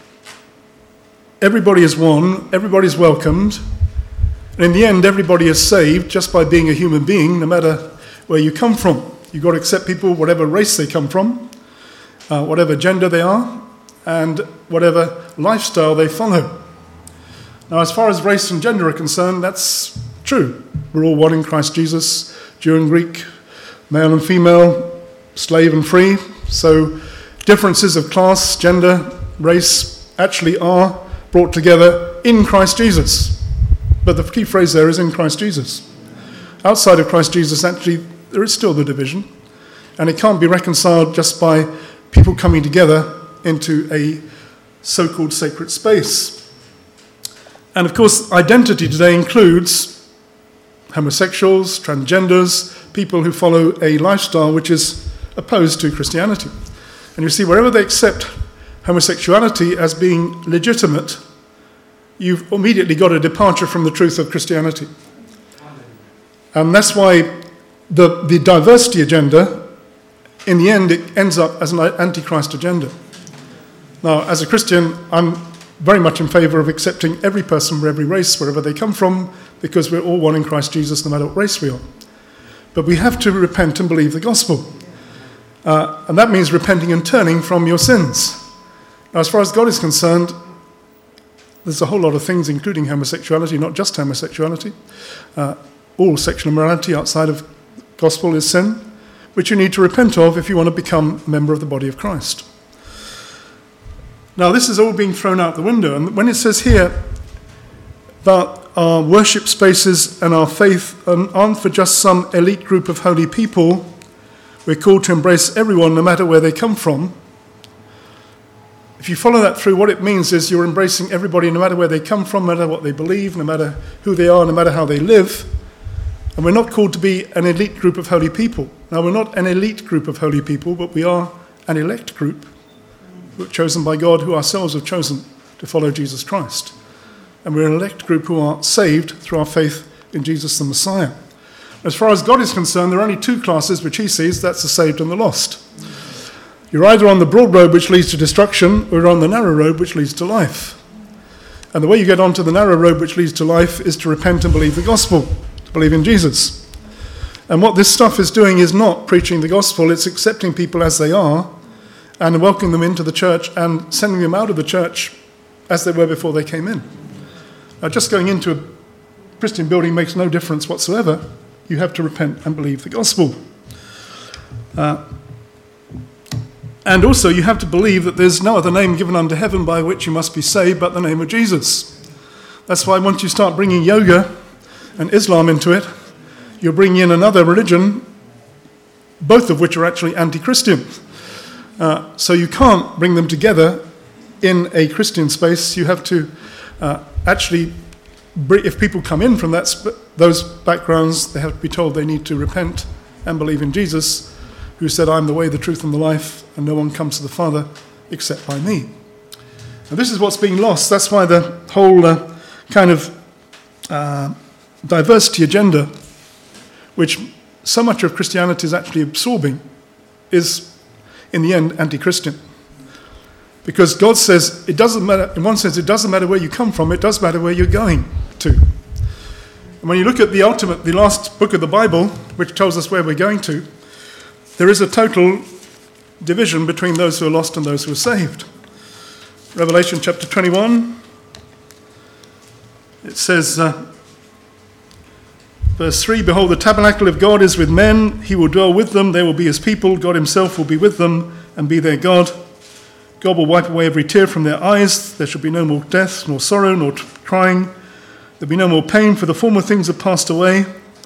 everybody is one, everybody is welcomed, and in the end everybody is saved just by being a human being, no matter where you come from. You've got to accept people whatever race they come from, uh, whatever gender they are, and whatever lifestyle they follow. Now, as far as race and gender are concerned, that's true. We're all one in Christ Jesus, Jew and Greek, male and female, slave and free. So differences of class, gender, race actually are brought together in Christ Jesus. But the key phrase there is in Christ Jesus. Outside of Christ Jesus, actually, there is still the division, and it can't be reconciled just by people coming together into a so-called sacred space. And of course, identity today includes homosexuals, transgenders, people who follow a lifestyle which is opposed to Christianity. And you see, wherever they accept homosexuality as being legitimate, you've immediately got a departure from the truth of Christianity. And that's why the, the diversity agenda, in the end, it ends up as an antichrist agenda. Now, as a Christian, I'm very much in favour of accepting every person from every race, wherever they come from, because we're all one in Christ Jesus, no matter what race we are. But we have to repent and believe the gospel. Uh, and that means repenting and turning from your sins. Now, as far as God is concerned, there's a whole lot of things, including homosexuality, not just homosexuality. Uh, all sexual immorality outside of gospel is sin, which you need to repent of if you want to become a member of the body of Christ. Now, this is all being thrown out the window. And when it says here that our worship spaces and our faith aren't for just some elite group of holy people, we're called to embrace everyone, no matter where they come from. If you follow that through, what it means is you're embracing everybody, no matter where they come from, no matter what they believe, no matter who they are, no matter how they live. And we're not called to be an elite group of holy people. Now, we're not an elite group of holy people, but we are an elect group chosen by God, who ourselves have chosen to follow Jesus Christ. And we're an elect group who are saved through our faith in Jesus the Messiah. As far as God is concerned, there are only two classes which he sees, that's the saved and the lost. You're either on the broad road which leads to destruction, or you're on the narrow road which leads to life. And the way you get onto the narrow road which leads to life is to repent and believe the gospel, to believe in Jesus. And what this stuff is doing is not preaching the gospel, it's accepting people as they are and welcoming them into the church and sending them out of the church as they were before they came in. Now, just going into a Christian building makes no difference whatsoever. You have to repent and believe the gospel. Uh, and also you have to believe that there's no other name given under heaven by which you must be saved but the name of Jesus. That's why once you start bringing yoga and Islam into it, you're bringing in another religion, both of which are actually anti-Christian. Uh, so you can't bring them together in a Christian space. You have to uh, actually, if people come in from that sp- those backgrounds, they have to be told they need to repent and believe in Jesus, who said, I'm the way, the truth, and the life, and no one comes to the Father except by me. And this is what's being lost. That's why the whole uh, kind of uh, diversity agenda, which so much of Christianity is actually absorbing, is in the end anti-Christian. Because God says, it doesn't matter, in one sense, it doesn't matter where you come from, it does matter where you're going to. And when you look at the ultimate, the last book of the Bible, which tells us where we're going to, there is a total division between those who are lost and those who are saved. Revelation chapter twenty-one, it says, uh, verse three, behold, the tabernacle of God is with men, he will dwell with them, they will be his people, God himself will be with them and be their God. God will wipe away every tear from their eyes, there shall be no more death, nor sorrow, nor crying, there will be no more pain, for the former things have passed away.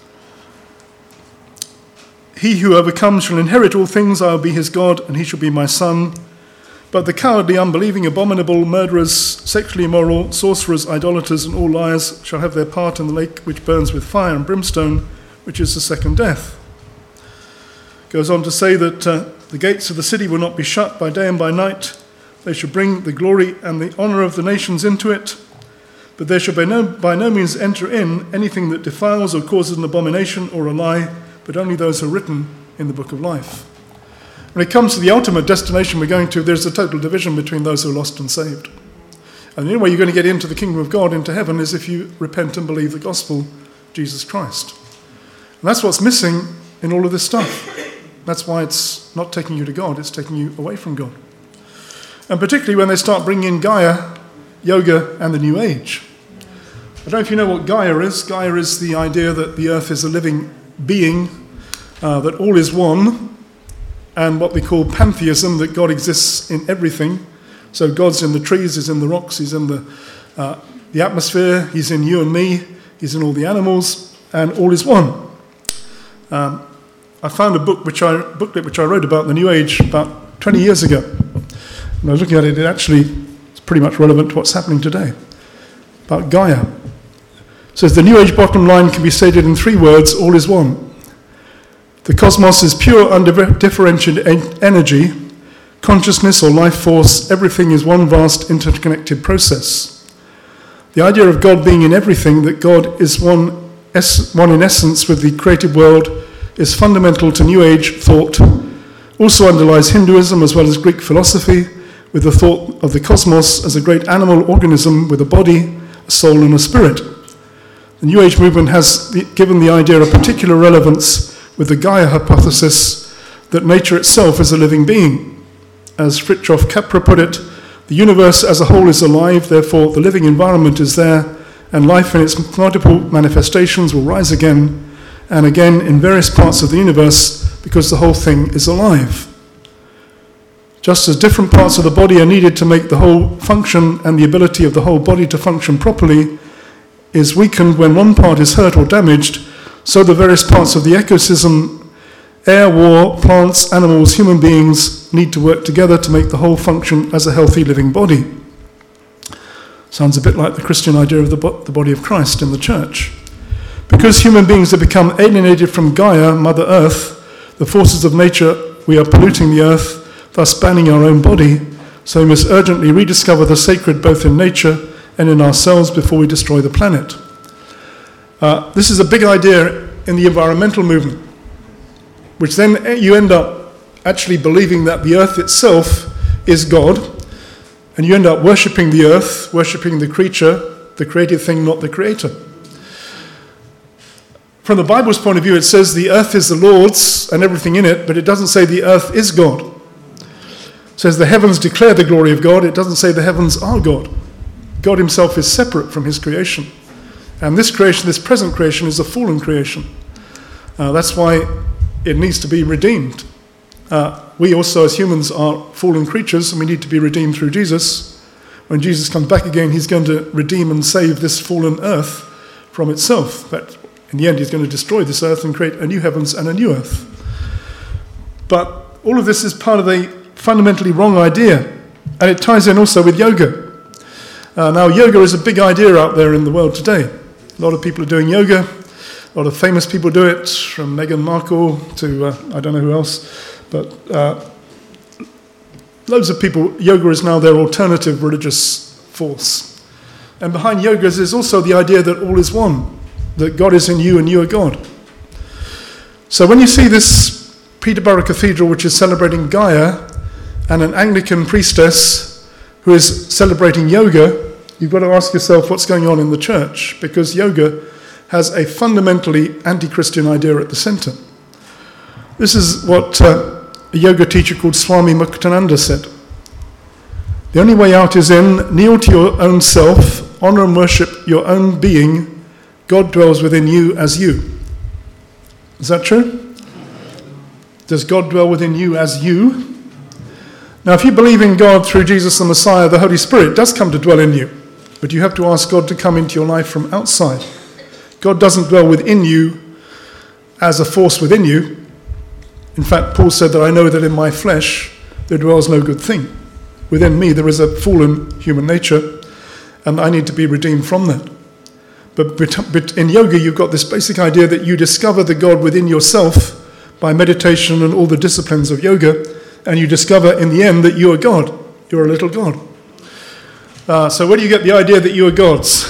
He who overcomes shall inherit all things, I will be his God, and he shall be my son. But the cowardly, unbelieving, abominable, murderers, sexually immoral, sorcerers, idolaters, and all liars shall have their part in the lake which burns with fire and brimstone, which is the second death. Goes on to say that uh, the gates of the city will not be shut by day and by night. They shall bring the glory and the honour of the nations into it. But there shall by no, by no means enter in anything that defiles or causes an abomination or a lie, but only those who are written in the book of life. When it comes to the ultimate destination we're going to, there's a total division between those who are lost and saved. And the only way you're going to get into the kingdom of God, into heaven, is if you repent and believe the gospel, Jesus Christ. And that's what's missing in all of this stuff. That's why it's not taking you to God, it's taking you away from God. And particularly when they start bringing in Gaia, yoga, and the New Age. I don't know if you know what Gaia is. Gaia is the idea that the earth is a living being, uh, that all is one, and what we call pantheism, that God exists in everything. So God's in the trees, he's in the rocks, he's in the, uh, the atmosphere, he's in you and me, he's in all the animals, and all is one. Um, I found a book which I, booklet which I wrote about the New Age about twenty years ago. And I was looking at it, it actually is pretty much relevant to what's happening today, about Gaia. It says the New Age bottom line can be stated in three words: all is one. The cosmos is pure, undifferentiated energy, consciousness or life force. Everything is one vast interconnected process. The idea of God being in everything, that God is one, es- one in essence with the created world, is fundamental to New Age thought. Also underlies Hinduism as well as Greek philosophy, with the thought of the cosmos as a great animal organism with a body, a soul and a spirit. The New Age movement has given the idea a particular relevance with the Gaia hypothesis that nature itself is a living being. As Fritjof Capra put it, the universe as a whole is alive, therefore the living environment is there, and life in its multiple manifestations will rise again and again in various parts of the universe because the whole thing is alive. Just as different parts of the body are needed to make the whole function, and the ability of the whole body to function properly is weakened when one part is hurt or damaged, so the various parts of the ecosystem, air, water, plants, animals, human beings, need to work together to make the whole function as a healthy living body. Sounds a bit like the Christian idea of the, bo- the body of Christ in the church. Because human beings have become alienated from Gaia, Mother Earth, the forces of nature, we are polluting the earth, thus banning our own body, so we must urgently rediscover the sacred both in nature and in ourselves before we destroy the planet. Uh, this is a big idea in the environmental movement, which then you end up actually believing that the earth itself is God, and you end up worshipping the earth, worshipping the creature, the created thing, not the creator. From the Bible's point of view, it says the earth is the Lord's and everything in it, but it doesn't say the earth is God. It says the heavens declare the glory of God. It doesn't say the heavens are God. God himself is separate from his creation. And this creation, this present creation, is a fallen creation. Uh, that's why it needs to be redeemed. Uh, we also, as humans, are fallen creatures, and we need to be redeemed through Jesus. When Jesus comes back again, he's going to redeem and save this fallen earth from itself. But in the end, he's going to destroy this earth and create a new heavens and a new earth. But all of this is part of a fundamentally wrong idea, and it ties in also with yoga. Uh, now, yoga is a big idea out there in the world today. A lot of people are doing yoga. A lot of famous people do it, from Meghan Markle to uh, I don't know who else. But uh, loads of people, yoga is now their alternative religious force. And behind yoga is also the idea that all is one, that God is in you and you are God. So when you see this Peterborough Cathedral, which is celebrating Gaia, and an Anglican priestess who is celebrating yoga, you've got to ask yourself what's going on in the church, because yoga has a fundamentally anti-Christian idea at the center. This is what uh, a yoga teacher called Swami Muktananda said. The only way out is in, kneel to your own self, honor and worship your own being. God dwells within you as you. Is that true? Does God dwell within you as you? Now, if you believe in God through Jesus the Messiah, the Holy Spirit does come to dwell in you, but you have to ask God to come into your life from outside. God doesn't dwell within you as a force within you. In fact, Paul said that I know that in my flesh there dwells no good thing. Within me there is a fallen human nature, and I need to be redeemed from that. But, but in yoga you've got this basic idea that you discover the God within yourself by meditation and all the disciplines of yoga, and you discover in the end that you are God. You're a little God. Uh, so where do you get the idea that you are gods?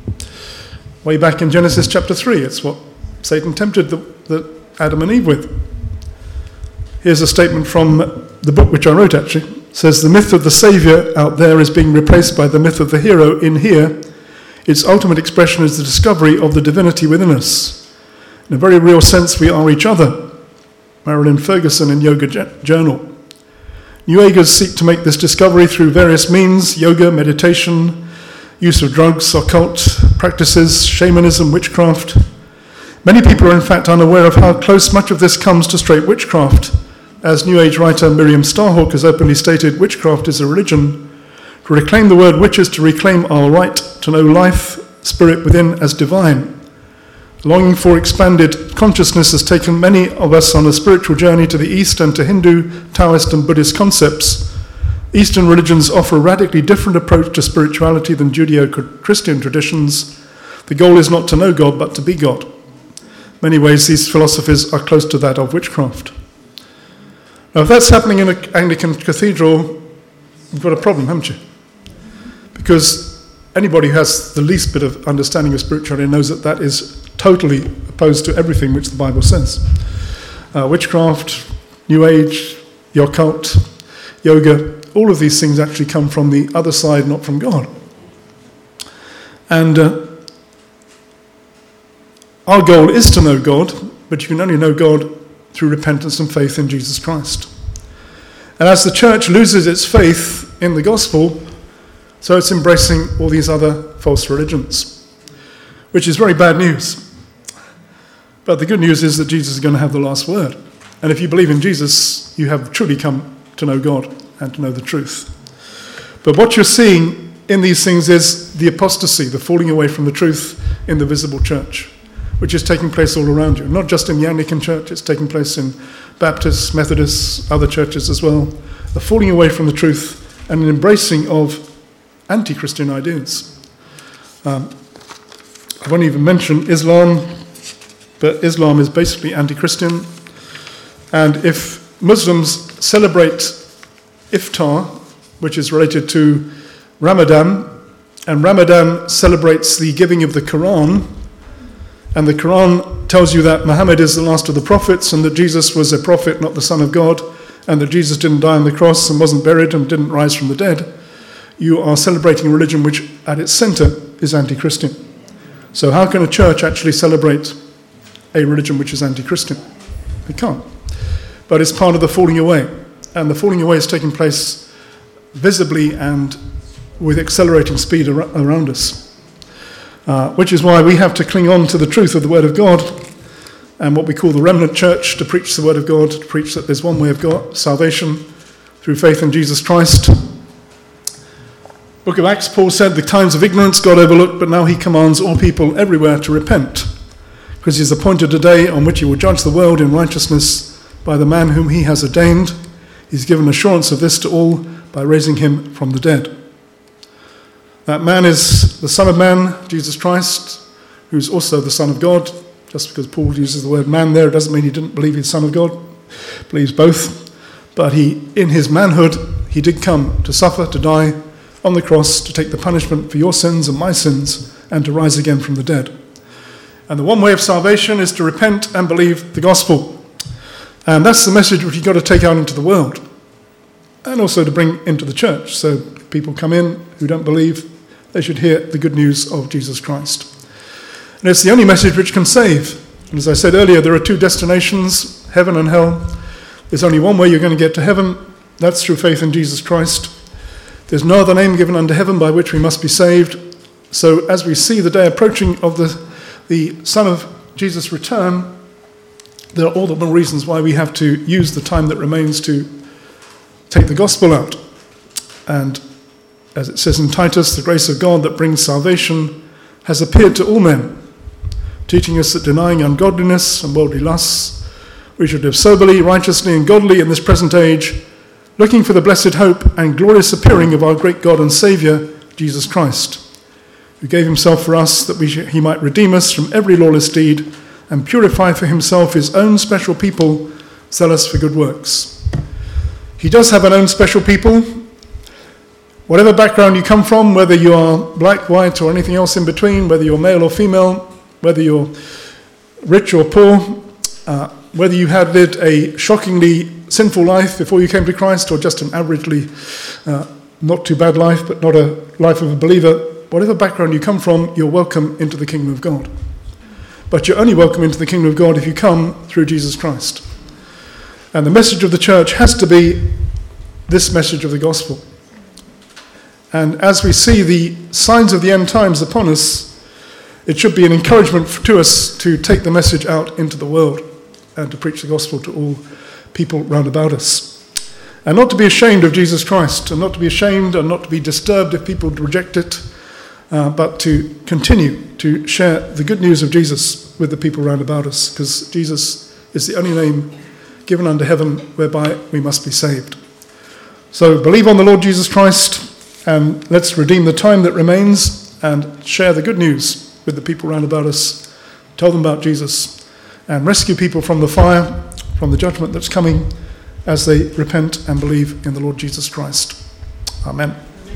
Way back in Genesis chapter three, it's what Satan tempted the, the Adam and Eve with. Here's a statement from the book which I wrote, actually. It says, the myth of the Saviour out there is being replaced by the myth of the hero in here. Its ultimate expression is the discovery of the divinity within us. In a very real sense, we are each other. Marilyn Ferguson in Yoga Journal. New Agers seek to make this discovery through various means: yoga, meditation, use of drugs, occult practices, shamanism, witchcraft. Many people are in fact unaware of how close much of this comes to straight witchcraft. As New Age writer Miriam Starhawk has openly stated, witchcraft is a religion. To reclaim the word witch is to reclaim our right to know life, spirit within as divine. Longing for expanded consciousness has taken many of us on a spiritual journey to the East and to Hindu, Taoist and Buddhist concepts. Eastern religions offer a radically different approach to spirituality than Judeo-Christian traditions. The goal is not to know God, but to be God. In many ways, these philosophies are close to that of witchcraft. Now, if that's happening in an Anglican cathedral, you've got a problem, haven't you? Because anybody who has the least bit of understanding of spirituality knows that that is totally opposed to everything which the Bible says. Uh, witchcraft, New Age, the occult, yoga, all of these things actually come from the other side, not from God. And uh, our goal is to know God, but you can only know God through repentance and faith in Jesus Christ. And as the church loses its faith in the gospel, so it's embracing all these other false religions, which is very bad news. But the good news is that Jesus is going to have the last word. And if you believe in Jesus, you have truly come to know God and to know the truth. But what you're seeing in these things is the apostasy, the falling away from the truth in the visible church, which is taking place all around you. Not just in the Anglican church, it's taking place in Baptists, Methodists, other churches as well. The falling away from the truth and an embracing of anti-Christian ideas. Um, I won't even mention Islam, but Islam is basically anti-Christian. And if Muslims celebrate Iftar, which is related to Ramadan, and Ramadan celebrates the giving of the Quran, and the Quran tells you that Muhammad is the last of the prophets and that Jesus was a prophet, not the Son of God, and that Jesus didn't die on the cross and wasn't buried and didn't rise from the dead, you are celebrating a religion which at its center is anti-Christian. So how can a church actually celebrate a religion which is anti-Christian? It can't. But it's part of the falling away. And the falling away is taking place visibly and with accelerating speed ar- around us. Uh, which is why we have to cling on to the truth of the Word of God and what we call the remnant church, to preach the Word of God, to preach that there's one way of God, salvation through faith in Jesus Christ. Book of Acts, Paul said, the times of ignorance God overlooked, but now he commands all people everywhere to repent, because he has appointed a day on which he will judge the world in righteousness by the man whom he has ordained. He's given assurance of this to all by raising him from the dead. That man is the Son of Man, Jesus Christ, who's also the Son of God. Just because Paul uses the word man there, it doesn't mean he didn't believe he's Son of God. He believes both. But he, in his manhood, he did come to suffer, to die on the cross, to take the punishment for your sins and my sins, and to rise again from the dead. And the one way of salvation is to repent and believe the gospel. And that's the message which you've got to take out into the world, and also to bring into the church. So people come in who don't believe, they should hear the good news of Jesus Christ. And it's the only message which can save. And as I said earlier, there are two destinations, heaven and hell. There's only one way you're going to get to heaven. That's through faith in Jesus Christ. There's no other name given under heaven by which we must be saved. So as we see the day approaching of the, the Son of Jesus' return, there are all the more reasons why we have to use the time that remains to take the gospel out. And as it says in Titus, the grace of God that brings salvation has appeared to all men, teaching us that denying ungodliness and worldly lusts, we should live soberly, righteously, and godly in this present age, looking for the blessed hope and glorious appearing of our great God and Saviour, Jesus Christ, who gave himself for us that we should, he might redeem us from every lawless deed and purify for himself his own special people, zealous for good works. He does have an own special people. Whatever background you come from, whether you are black, white, or anything else in between, whether you're male or female, whether you're rich or poor, uh, whether you had lived a shockingly sinful life before you came to Christ, or just an averagely uh, not too bad life, but not a life of a believer, whatever background you come from, you're welcome into the kingdom of God. But you're only welcome into the kingdom of God if you come through Jesus Christ. And the message of the church has to be this message of the gospel. And as we see the signs of the end times upon us, it should be an encouragement to us to take the message out into the world and to preach the gospel to all people round about us. And not to be ashamed of Jesus Christ, and not to be ashamed and not to be disturbed if people reject it, uh, but to continue to share the good news of Jesus with the people round about us, because Jesus is the only name given under heaven whereby we must be saved. So believe on the Lord Jesus Christ, and let's redeem the time that remains and share the good news with the people round about us. Tell them about Jesus and rescue people from the fire, from the judgment that's coming as they repent and believe in the Lord Jesus Christ. Amen.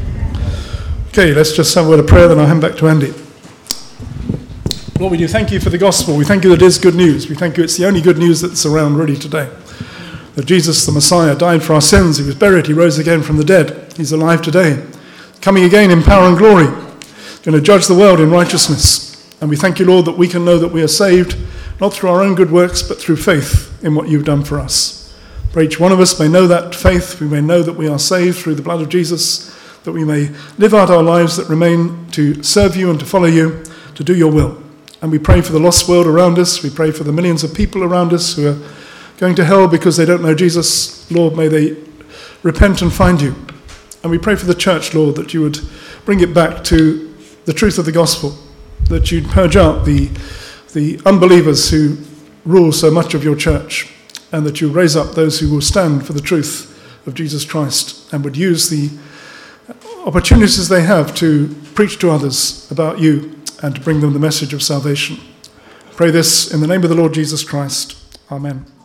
Okay, let's just have a word of prayer, then I'll hand back to Andy. Lord, we do thank you for the gospel. We thank you that it is good news. We thank you it's the only good news that's around really today. that Jesus, the Messiah, died for our sins. He was buried. He rose again from the dead. He's alive today, coming again in power and glory, going to judge the world in righteousness. And we thank you, Lord, that we can know that we are saved, not through our own good works, but through faith in what you've done for us. Pray each one of us may know that faith. We may know that we are saved through the blood of Jesus, that we may live out our lives that remain to serve you and to follow you, to do your will. And we pray for the lost world around us. We pray for the millions of people around us who are going to hell because they don't know Jesus. Lord, may they repent and find you. And we pray for the church, Lord, that you would bring it back to the truth of the gospel, that you'd purge out the, the unbelievers who rule so much of your church, and that you raise up those who will stand for the truth of Jesus Christ and would use the opportunities they have to preach to others about you and to bring them the message of salvation. Pray this in the name of the Lord Jesus Christ. Amen.